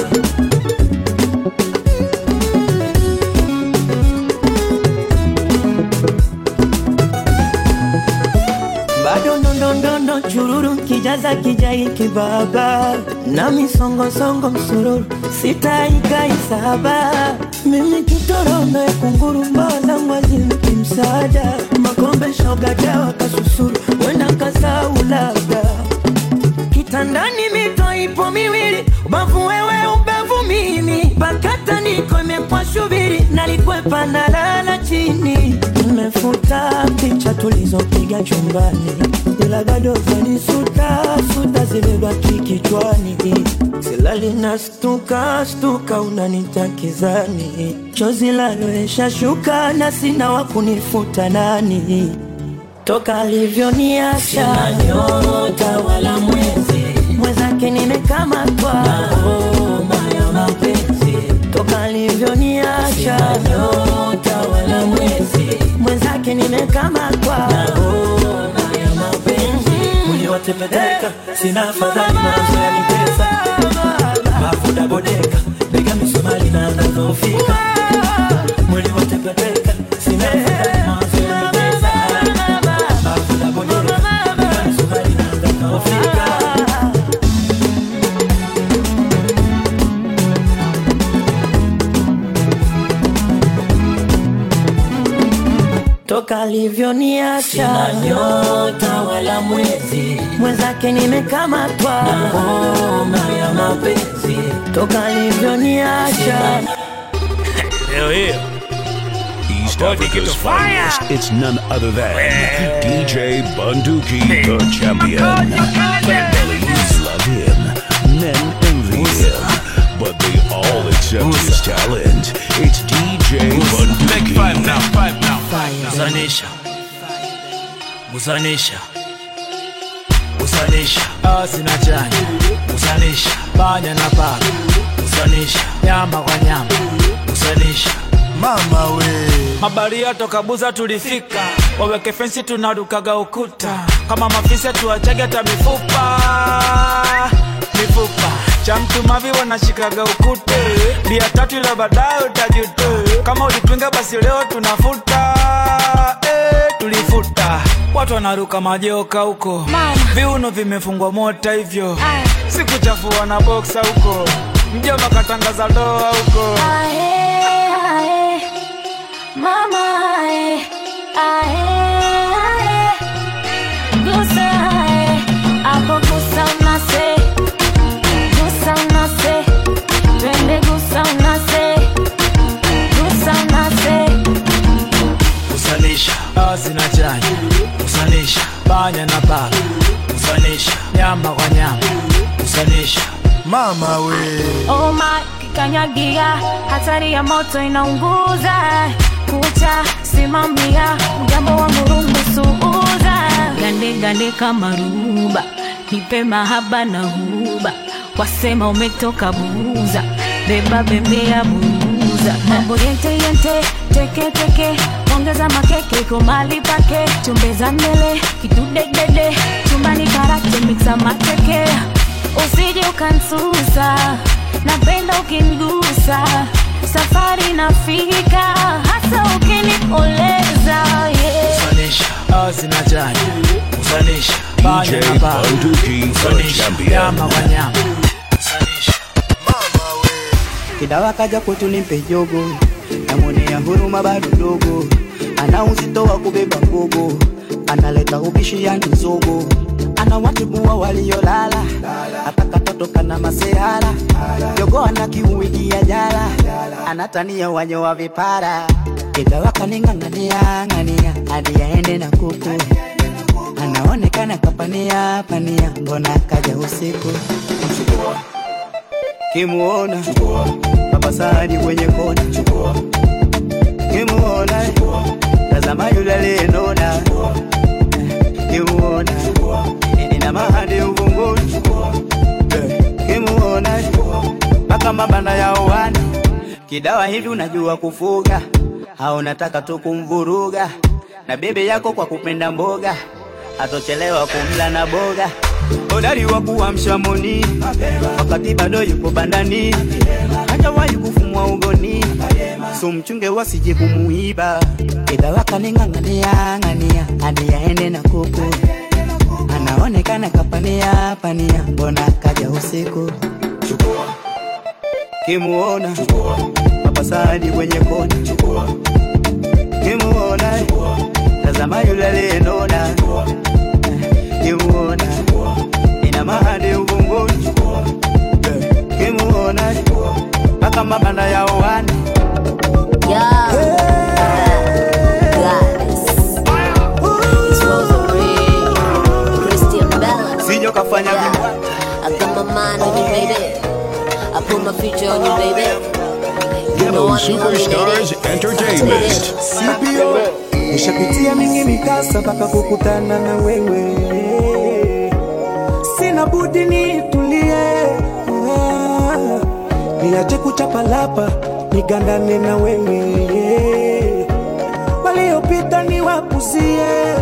Bado ndondondo chururu kijaza kijai kibaba, na misongo songo msururu sitaika isaba. Mimi kitorombe kunguru mbaza mwazi mkimsada, makombe shoga dawa kasusuru wenda kasau labda. Kitandani mito ipo miwili, ubavu wewe ubavu mimi, pakata niko imekwa shubiri, nalikwepa na lala chini. Nimefuta picha tulizopiga chumbani, ila bado zanisuta suta zimebaki kichwani. Silali na stuka stuka unanitakizani, chozi laloesha shuka na sina wakunifuta nani. Toka alivyoniacha sina nyota wala mwezi, mwenzake nimekamatwa na homa ya mapenzi. Toka alivyoniacha sina nyota wala mwezi, mwenzake nimekamatwa na homa ya mapenzi. Mwili watepeteka, sina afadhali, mawazo yanitesa, mafuda bodeka, lega misumari na angadhofika. Mwili watepeteka, sina afadhali, mawazo yanitesa, mafuda bodeka, lega misumari na angadhofika. Toka alivyoniacha sina nyota wala mwezi, mwenzake nimekamatwa na homa ya mapenzi. Toka alivyoniacha Hell yeah. East Africa's finest. It's none other than D J Bunduki, the champion. Families love him, men envy him, but they all accept his talent. It's D J Bunduki. Make five now, five now. Muzanisha, Muzanisha, Muzanisha, asina chanya, Muzanisha, panya na paka, Muzanisha, nyama kwa nyama, Muzanisha. Mama we Mabaria toka Buza tulifika, waweke fensi tunarukaga ukuta, kama mafisa tuachage hata mifupa, mifupa. Chamtu mavi wanashikaga ukute, bia tatu ila baadaye utajuta. Kama ulipinga basi leo tunafuta, eh, tulifuta. Watu wanaruka majoka huko, viuno vimefungwa mota hivyo, sikuchafua na boxa huko, mjoma katangaza doa huko. Ae, ae, mama ae, ae, ae, gusa ae, hapo gusa unase, gusa unase, twende gusa unase, gusa unase. Usanisha, asina chanya, usanisha, panya na paka, usanisha, nyama kwa nyama, usanisha. Mama we Oh my, kikanyagia, hatari ya moto inaunguza, kucha simamia, mjambo wa murungu suuza. Gande gande kama ruba, nipe mahaba na huba, wasema umetoka Buza, beba bembea Buza. Mambo yente yente, teke teke, ongeza makeke kumali pake, chumbeza mbele, kidude dede, chumbani karate mixa mateke. Usije ukansusa, napenda ukinigusa, safari nafika, hasa ukinioleza, yeah. Usanisha, asina chanya, sanisha D J Bunduki, the champion. nyama kwa nyama Kidawa kaja kwetu nimpe jogo, namwonea huruma bado dogo, ana uzito wa kubeba gogo, analeta ubishi ya nizogo, ana watibua waliolala, ataka totoka na masehara, jogo ana kiuwiki ya jala, anatania wanyo wa vipara. Kidawa kaningangania ngania, hadi yaende na kuku, anaonekana kapania pania, mbona kaja usiku. Kimuona Papa Sadi kwenye kona, kimuona tazama yule aliyenona, kimuona ina mahadi uvunguni, kimuona mpaka mabanda ya uwani. Kidawa hivi unajua kufuga au unataka tu kumvuruga, na bebe yako kwa kupenda mboga atochelewa kumla na boga. Hodari wa kuamsha moni wakati bado yupo bandani, hajawahi kufumwa ugoni, so mchunge wasije kumuiba. Kidawa kaningangania ngania, hadi yaende na kuku, anaonekana kapania pania, mbona kaja usiku. Kimuona Papa Sadi kwenye kona, kimuona tazama yule aliyenona, kimuona ina mahadi uvunguni, kimuona mpaka mabanda ya uwani. Yeah. Sijo kafanya vipi? I got my mind on you, baby. I put my future on you, baby. Yellow Superstars Entertainment. C B O nishapitia mingi mikasa mpaka kukutana na wewe, sina budi nitulie, niache kuchapalapa nigandane na wewe, waliopita niwapuzie,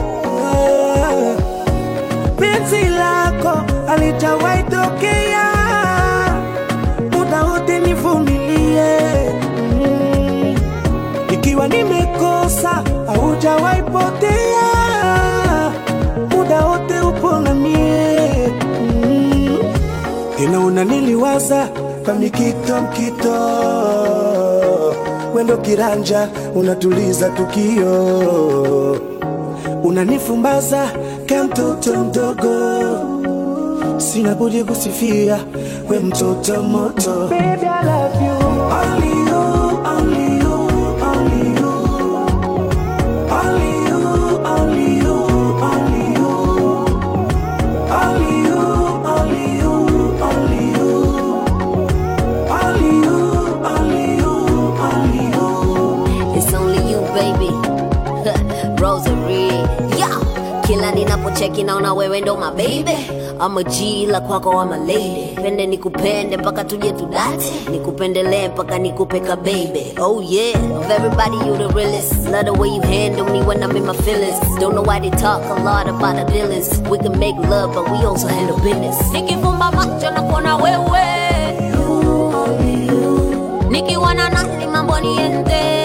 penzi lako alijawahi tokea, muda wote nivumilie, mm. Ikiwa nimekosa haujawahi potea, muda wote upo na mie, mm. Tena unaniliwaza kamikito mkito, wendo kiranja unatuliza tukio, unanifumbaza kama mtoto mdogo, sina budi kusifia we mtoto moto. Baby I love you, only you, only you, only you, only you, only you, only you, only you, only you, only you, only you, only you, only you. It's only you, baby. Rosary, yeah. Kila ninapocheki naona wewe ndo my baby. I'm a G la kwako I'm a lady. Pende nikupende mpaka tuje tudate, nikupendelee mpaka nikupeka baby. Oh yeah, of everybody you the realest. Love the way you handle me when I'm in my feelings. Don't know why they talk a lot about the dealings. We can make love but we also handle business. Nikifumba macho na kuona wewe, nikiwana nani mambo niende.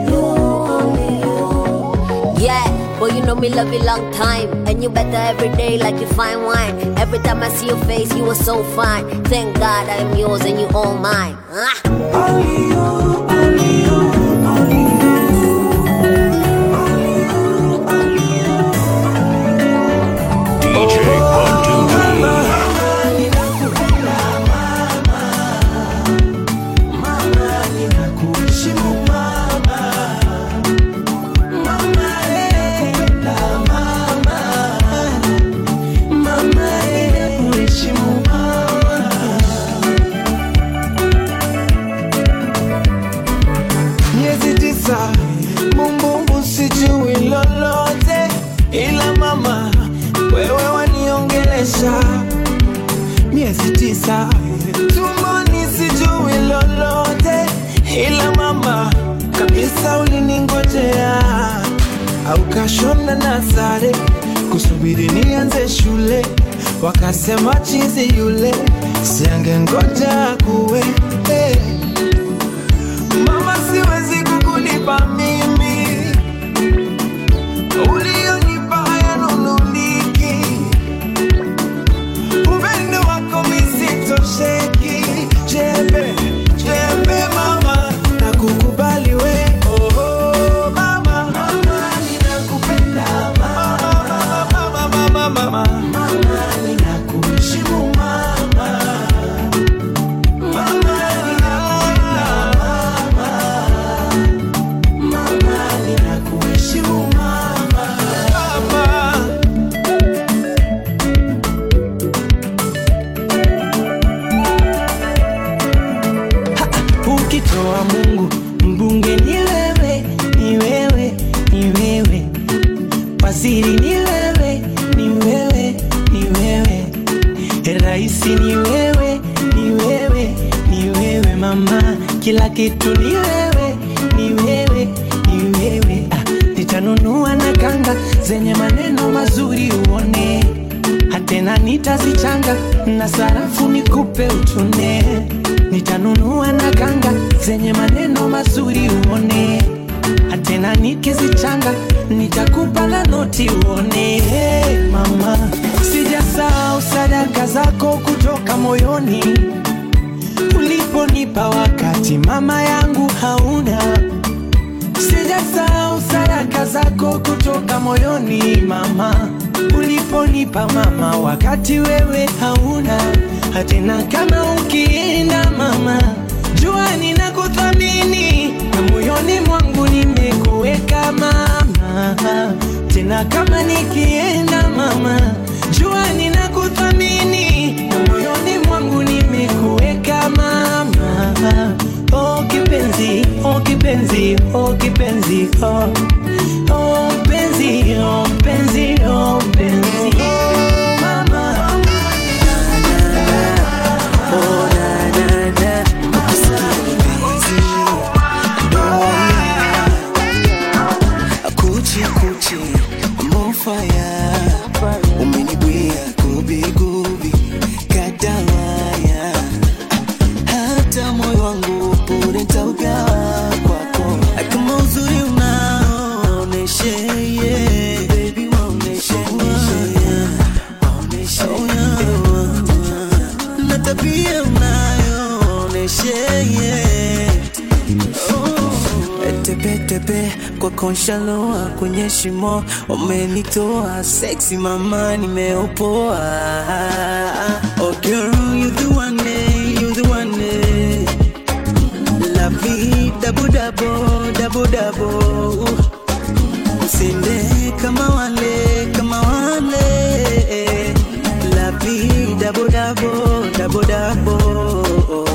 Yeah, boy, you know me love you long time, and you better every day like you fine wine. Every time I see your face, you are so fine. Thank God I am yours and you all mine. Ah. Only you, only you, only you. D J Bunduki. Mumbumbu sijui lolote, ila mama wewe waniongelesha. Miezi tisa tumboni sijui lolote, ila mama kabisa uliningojea, au kashona na sare kusubiri nianze shule, wakasema chizi yule siange ngoja kuwe, hey. Mama siwezi kukulipa mimi ulionipa yanunuliki, kitu ni wewe, ni wewe, ni wewe. Ah, nitanunua na kanga zenye maneno mazuri uone, hatena nitazichanga na sarafu nikupe utune. Nitanunua na kanga zenye maneno mazuri uone, hatena nikizichanga nitakupa na noti uone. Hey mama, sijasahau sadaka zako kutoka moyoni, uliponipa wakati mama yangu hauna. Sijasahau sadaka zako kutoka moyoni mama, uliponipa mama wakati wewe hauna. Hatena kama ukienda mama, jua ninakuthamini na moyoni mwangu nimekuweka mama. Tena kama nikienda mama, jua ninakuthamini na moyoni mwangu nimekuweka mama. Oh kipenzi, oh kipenzi, oh kipenzi, oh oh penzi, oh penzi, oh penzi, mama. Oh na na na, penzi, kuchi kuchi, I'm on fire. Umenibwia gubi gubi, kadawaya. Hata moyo wangu pure nitaugawa kwako. Kama uzuri unaoneshe, yeah. Baby waoneshe, waoneshe, na tabia unayoneshe, yeah. Tepe tepe kwa konshaloa kwenye shimo, umenitoa sexy mama nimeopoa. Oh girl, you the one, you the one. La vie double double, double double. Usinde kama wale, kama wale. La vie double double, double double.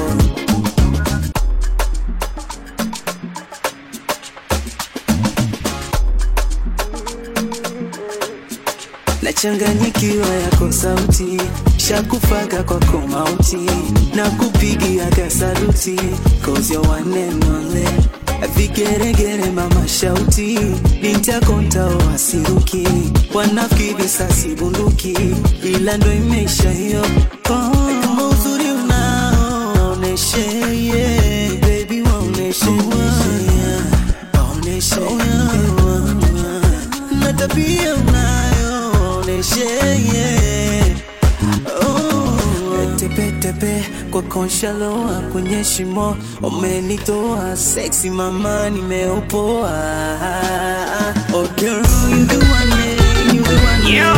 Nachanganyikiwa yako sauti, shakufaga kwako mauti, na kupigia kasaluti, cause you're one and only. Vigeregere mama shauti, binti yako ntao wasiruki, wanafiki visasi bunduki, ila ndo imeisha hiyo. Oh, kama uzuri unaoneshe, yeah. Baby waoneshe, waoneshe, na tabia unayoneshe, yeah. Oh, tepe tepe kwa konshaloa kwenye shimo, umenitoa sexy mama nimeopoa. Oh girl, you the one, you the one. Yo,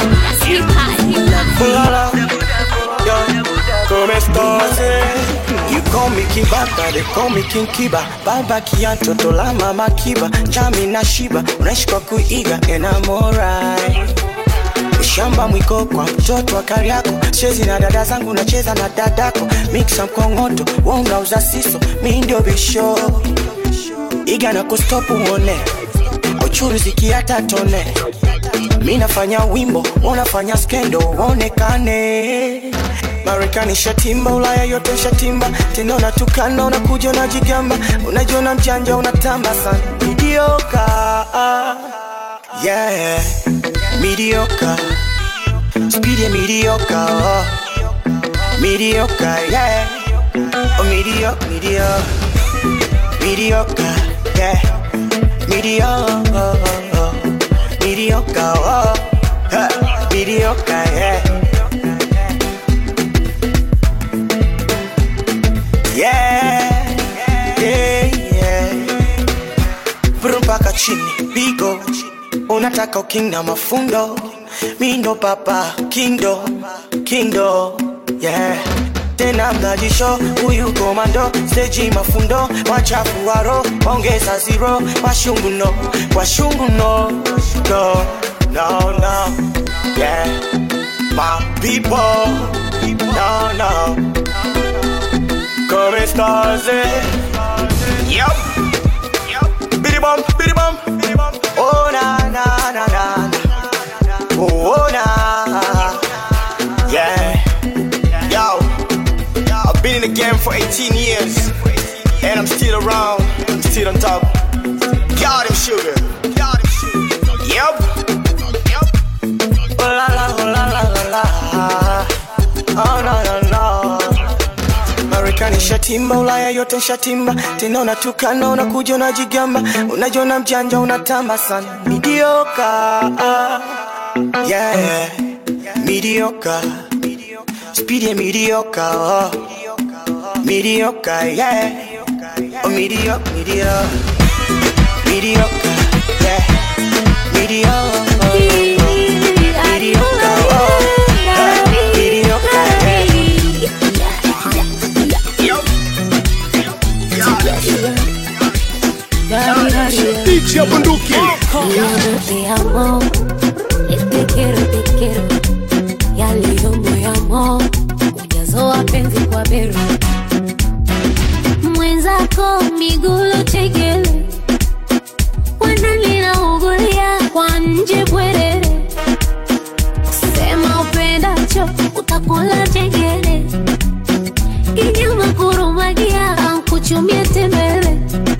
Fulala, yo, come estás? You call me King Baba, they call me King Kiba. Baba kia toto la mama Kiba, chami na shiba, unaishi kwa kuiga and I'm alright. Shamba mwiko kwa mtoto wa Kariako, chezi na dada zangu nacheza na dadako. Mixa mkongoto, wewe unauza siso, mimi ndio bisho. Iga na kustopu uone, uchuru zikiata tone. Mimi nafanya wimbo, unafanya skendo, uonekane. Marekani shatimba, Ulaya yote shatimba. Tena unatukana, unakuja unajigamba, unajiona mjanja, unatamba sana. Mediocre, yeah, mediocre. Speedy mediocre, oh. Mediocre, yeah. Oh, mediocre, mediocre, mediocre, yeah. Mediocre, oh, oh. Mediocre, oh. Huh. Mediocre, yeah. Yeah, yeah, yeah. Mpaka chini, bigo. Unataka king na mafundo. Mindo papa, kindo, kindo, yeah. Tena mnajisho, huyu komando. Stage mafundo, wachafu waro. Ongeza zero, washungu no, washungu no. No, no, no, yeah. My people, no, no. Come estás, eh? Yup, yup. Biddy bum, biddy bum. Oh, na, na, na, na. Oh, nah, yeah, yo, I've been in the game for eighteen years, and I'm still Still around, still on top. Got him sugar, got him sugar. Yep, yep. Oh la la, oh la la la la. Oh no no no. Marekani shatimba, Ulaya yote shatimba. Tena unatukana, unakuja unajigamba, unajiona mjanja, unatamba sana. Mediocre, yeah, mediocre. Speedy mediocre, oh. Mediocre, yeah. Oh, mediocre, mediocre. Mediocre, yeah. Mediocre, mediocre, oh. Mediocre, yeah. D J Bunduki. Te amo, te quiero, te quiero. Yaliyo moyamo, ujazo wa penzi kwa bero. Mwenzako migulo chekele, wanalina ugulia kwa nje bwerere. Sema upendacho, utakula chekele. Kinyama kurumagia, kuchumia tembele.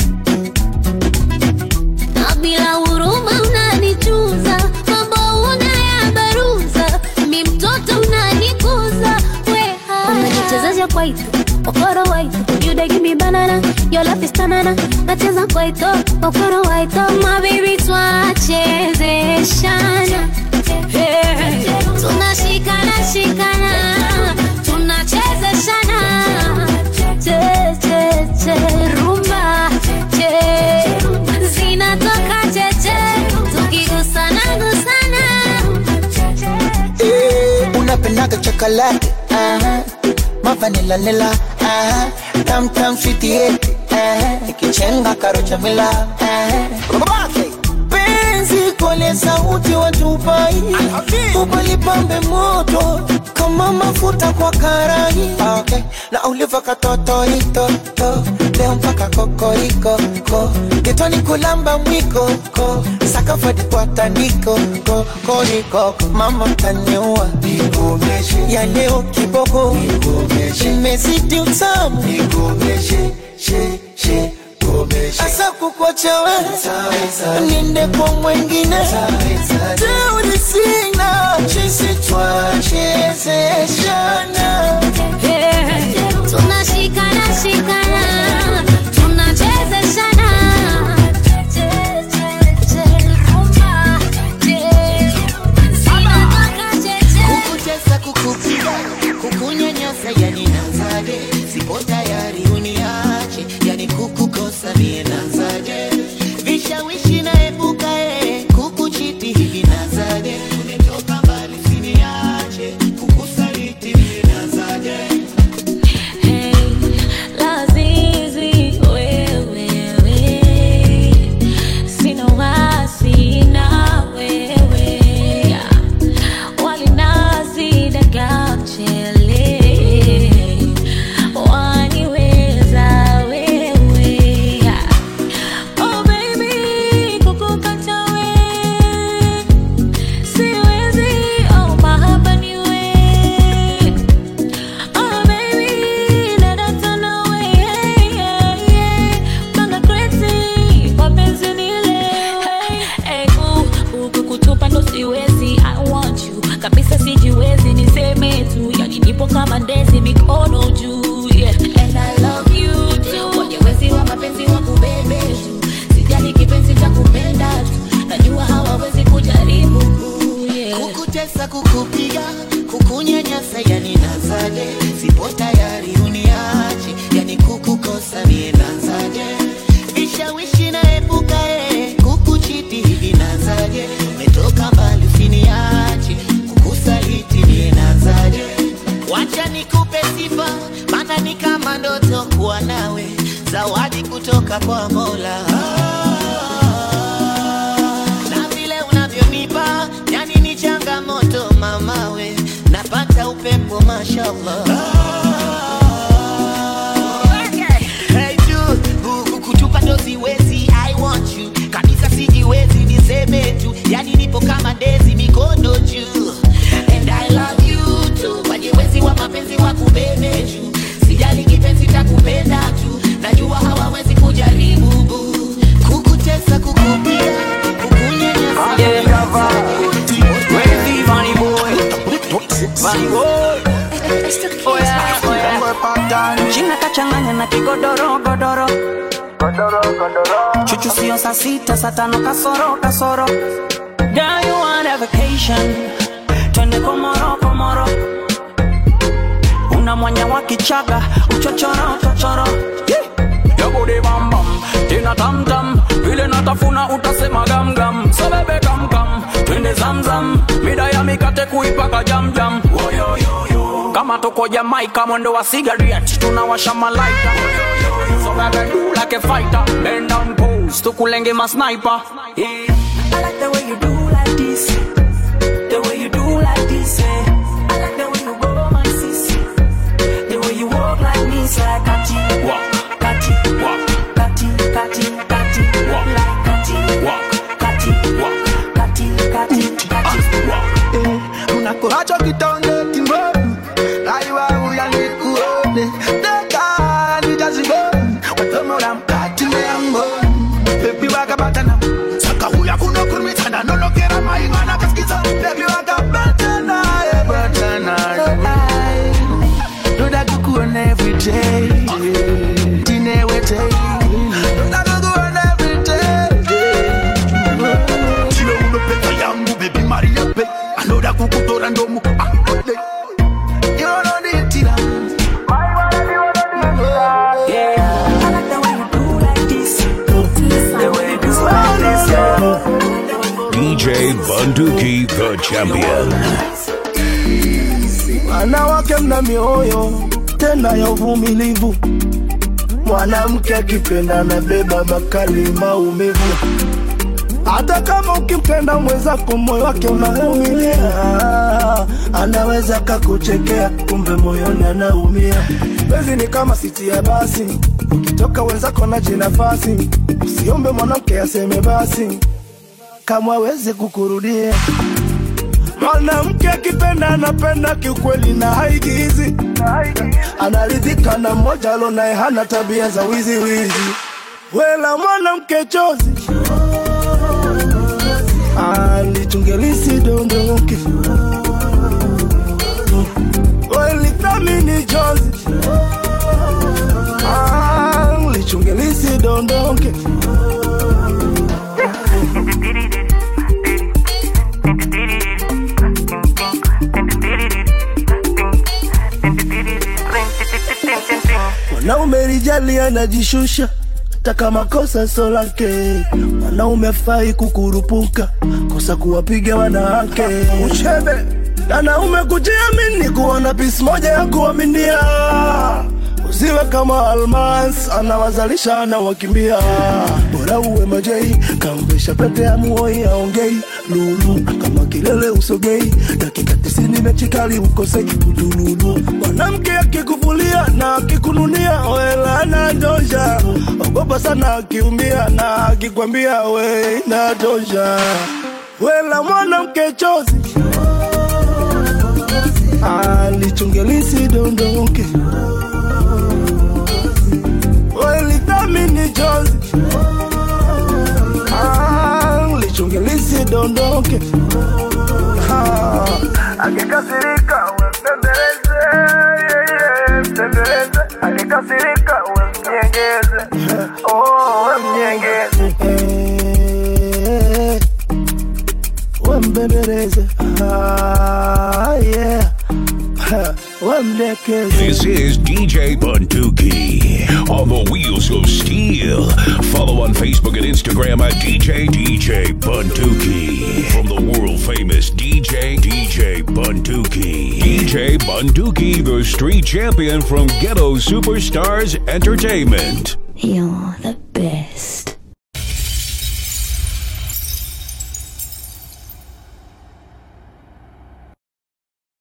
Na bila huruma unanichuza, mambo unayabaruza. Mi mtoto unanikuza, weha. Unanichezesha kwaito, okoro waito. You dey give me banana, your love is banana. Nacheza kwaito, okoro waito. My baby twachezeshana, hey. Tunashikana, shikana, tunachezeshana. Che, che, che, rumba, che. Zinatoka cheche, tukigusana, gusana. Eh, unapendaga chocolate, aha. Mavanilla nila, aha. Tam tam sweetie, aha. Ikichenga karocha mila, aha. Penzi kole sauti watupai, ubalipambe moto kama mafuta kwa karai. Okay, na uliva katoto ito to, leo mpaka kokoriko ko. Getoni kulamba mwiko ko, sakafadi kwa tandiko ko koriko. Mama taniua, ya leo kiboko, imezidi utamu, she she. Asa kukwacha we, niende kwa mwengine. Teuri sina, chisi twachezeshana. Tunashikana, shikana, tunachezeshana. Che, che, che, rumba, che. Zinatoka cheche. Kukutesa, kukupiga, kukunyanyasa, yani nanzaje. Sipo tayari uniache, yani kukukosa mie nanzaje. Vishawishi na epuka, eh, kukuchiti hivi nanzaje. Umetoka mbali siniache, kukusaliti mie nanzaje. Hey, lazizi, wewe, we. Sina wasi na wewe. Walinazi daga mchele. Waniweza wewe. Oh baby, kukukata we. Siwezi, oh mahaba niwe. Oh baby, nadata nawe. Kanga crazy, mapenzi nile. Hey, uh, kukutupa ndo siwezi. I want you, kabisa sijiwezi. Niseme tu, yani nipo kama ndezi, mikono juu, yeah. And I love you too. Wanyewezi wa mapenzi wa kubebe tu. Sijali kipenzi cha kupenda tu. Najua hawawezi kujaribu, yeah. Kukutesa, kukupiga, kukunyanyasa, yani nanzaje. Sipo tayari uniache, yani kukukosa mie nanzaje. Vishawishi na epuka, eh, kukuchiti hivi nanzaje. Umetoka mbali usiniache, kukusaliti mie nanzaje. Wacha nikupe sifa, maana ni kama ndoto kuwa nawe. Zawadi kutoka kwa Mola. Na vile unavyonipa, yani ni changamoto mama we. Napata upepo mashallah. Hey dude, kukutupa ndo siwezi. I want you, kabisa sijiwezi. Niseme tu, yani nipo kama ndezi, mikono juu. And I love you too. Wanyewezi wa mapenzi wa kubebe juu. Sijali kipenzi cha kupenda tu. Najua hawawezi ku changanya na kigodoro godoro godoro godoro chuchu sio saa sita saa tano kasoro kasoro. Girl, you want a vacation, twende Komoro Komoro. Una mwanya wa Kichaga, uchochoro chochoro. Yo body bam bam, tina tam tam, vile natafuna utasema gam gam. So bebe kam kam, twende zam zam, mida ya mikate kuipaka jam jam. Oh yo yo yo, kama toko Jamaica mwendo wa cigarette, tunawasha malaika. So bebe do like a fighter, bend down pose, tukulenge ma sniper. Yeah. I like the way you do like this, the way you do like this, eh. I like the way you go, my sis, the way you walk like me, so like Kati, walk, Kati, walk, Kati, Kati, Kati, walk, like Kati, walk, Kati, walk, Kati, Kati, Kati, walk. Unakohacho kitonde timoni, raiwa uyanikuone, deka nijaziboni, watomora mkati meamboni, baby wakabatana. Huya kuno kurmitana no no kera maingana kaskiza baby wakabatana eh batana do that go on every day tine wete do that go on every day chilo uno peka yangu baby Maria pe anoda kukutora ndomu akode you know the tira my wanna you know the yeah I like the way you do like this the way you do like this D J Bunduki, the champion. Wanawake mna mioyo tena ya uvumilivu, mwanamke akipenda na beba makali maumivu. Hata kama ukimpenda mwenzako moyo wake unavumilia, anaweza kakuchekea kumbe moyoni anaumia. Penzi ni kama siti ya basi, ukitoka wenzako na jinafasi, usiombe mwanamke aseme basi kama weze kukurudia. Mwanamke akipenda anapenda kiukweli na haigizi, anaridhika na mmoja alonaye hana tabia za wizi wizi. Wela mwanamke chozi alichungelisi dondoke, weli thamini chozi alichungelisi dondoke. Mwanaume rijali anajishusha, taka makosa so lake. Mwanaume fai kukurupuka, kosa kuwapiga wanawake. Uchebe, mwanaume kujiamini, kuona pisi moja ya kuaminia. Usiwe kama Almas, anawazalisha anawakimbia. Bora uwe majei, kamvesha pete ya muoi aongei. Lulu, kama kilele usogei, dakika tisini mechikali ukosei kudululu. Mwanamke akikuvulia na akikununia, wela anatosha. Ogopa sana akiumia na akikwambia we inatosha. Wela mwanamke chozi alichungelisi dondoke, weli thamini chozi alichungelisi dondoke. Akikasirika wembembeleze, mbembeleze. Akikasirika wemnyengeze, oh wemnyengeze, wembembeleze. Ah yeah. This is D J Bunduki on the wheels of steel. Follow on Facebook and Instagram at D J D J Bunduki. From the world famous D J D J Bunduki. D J Bunduki, the street champion from Ghetto Superstars Entertainment. You're the best.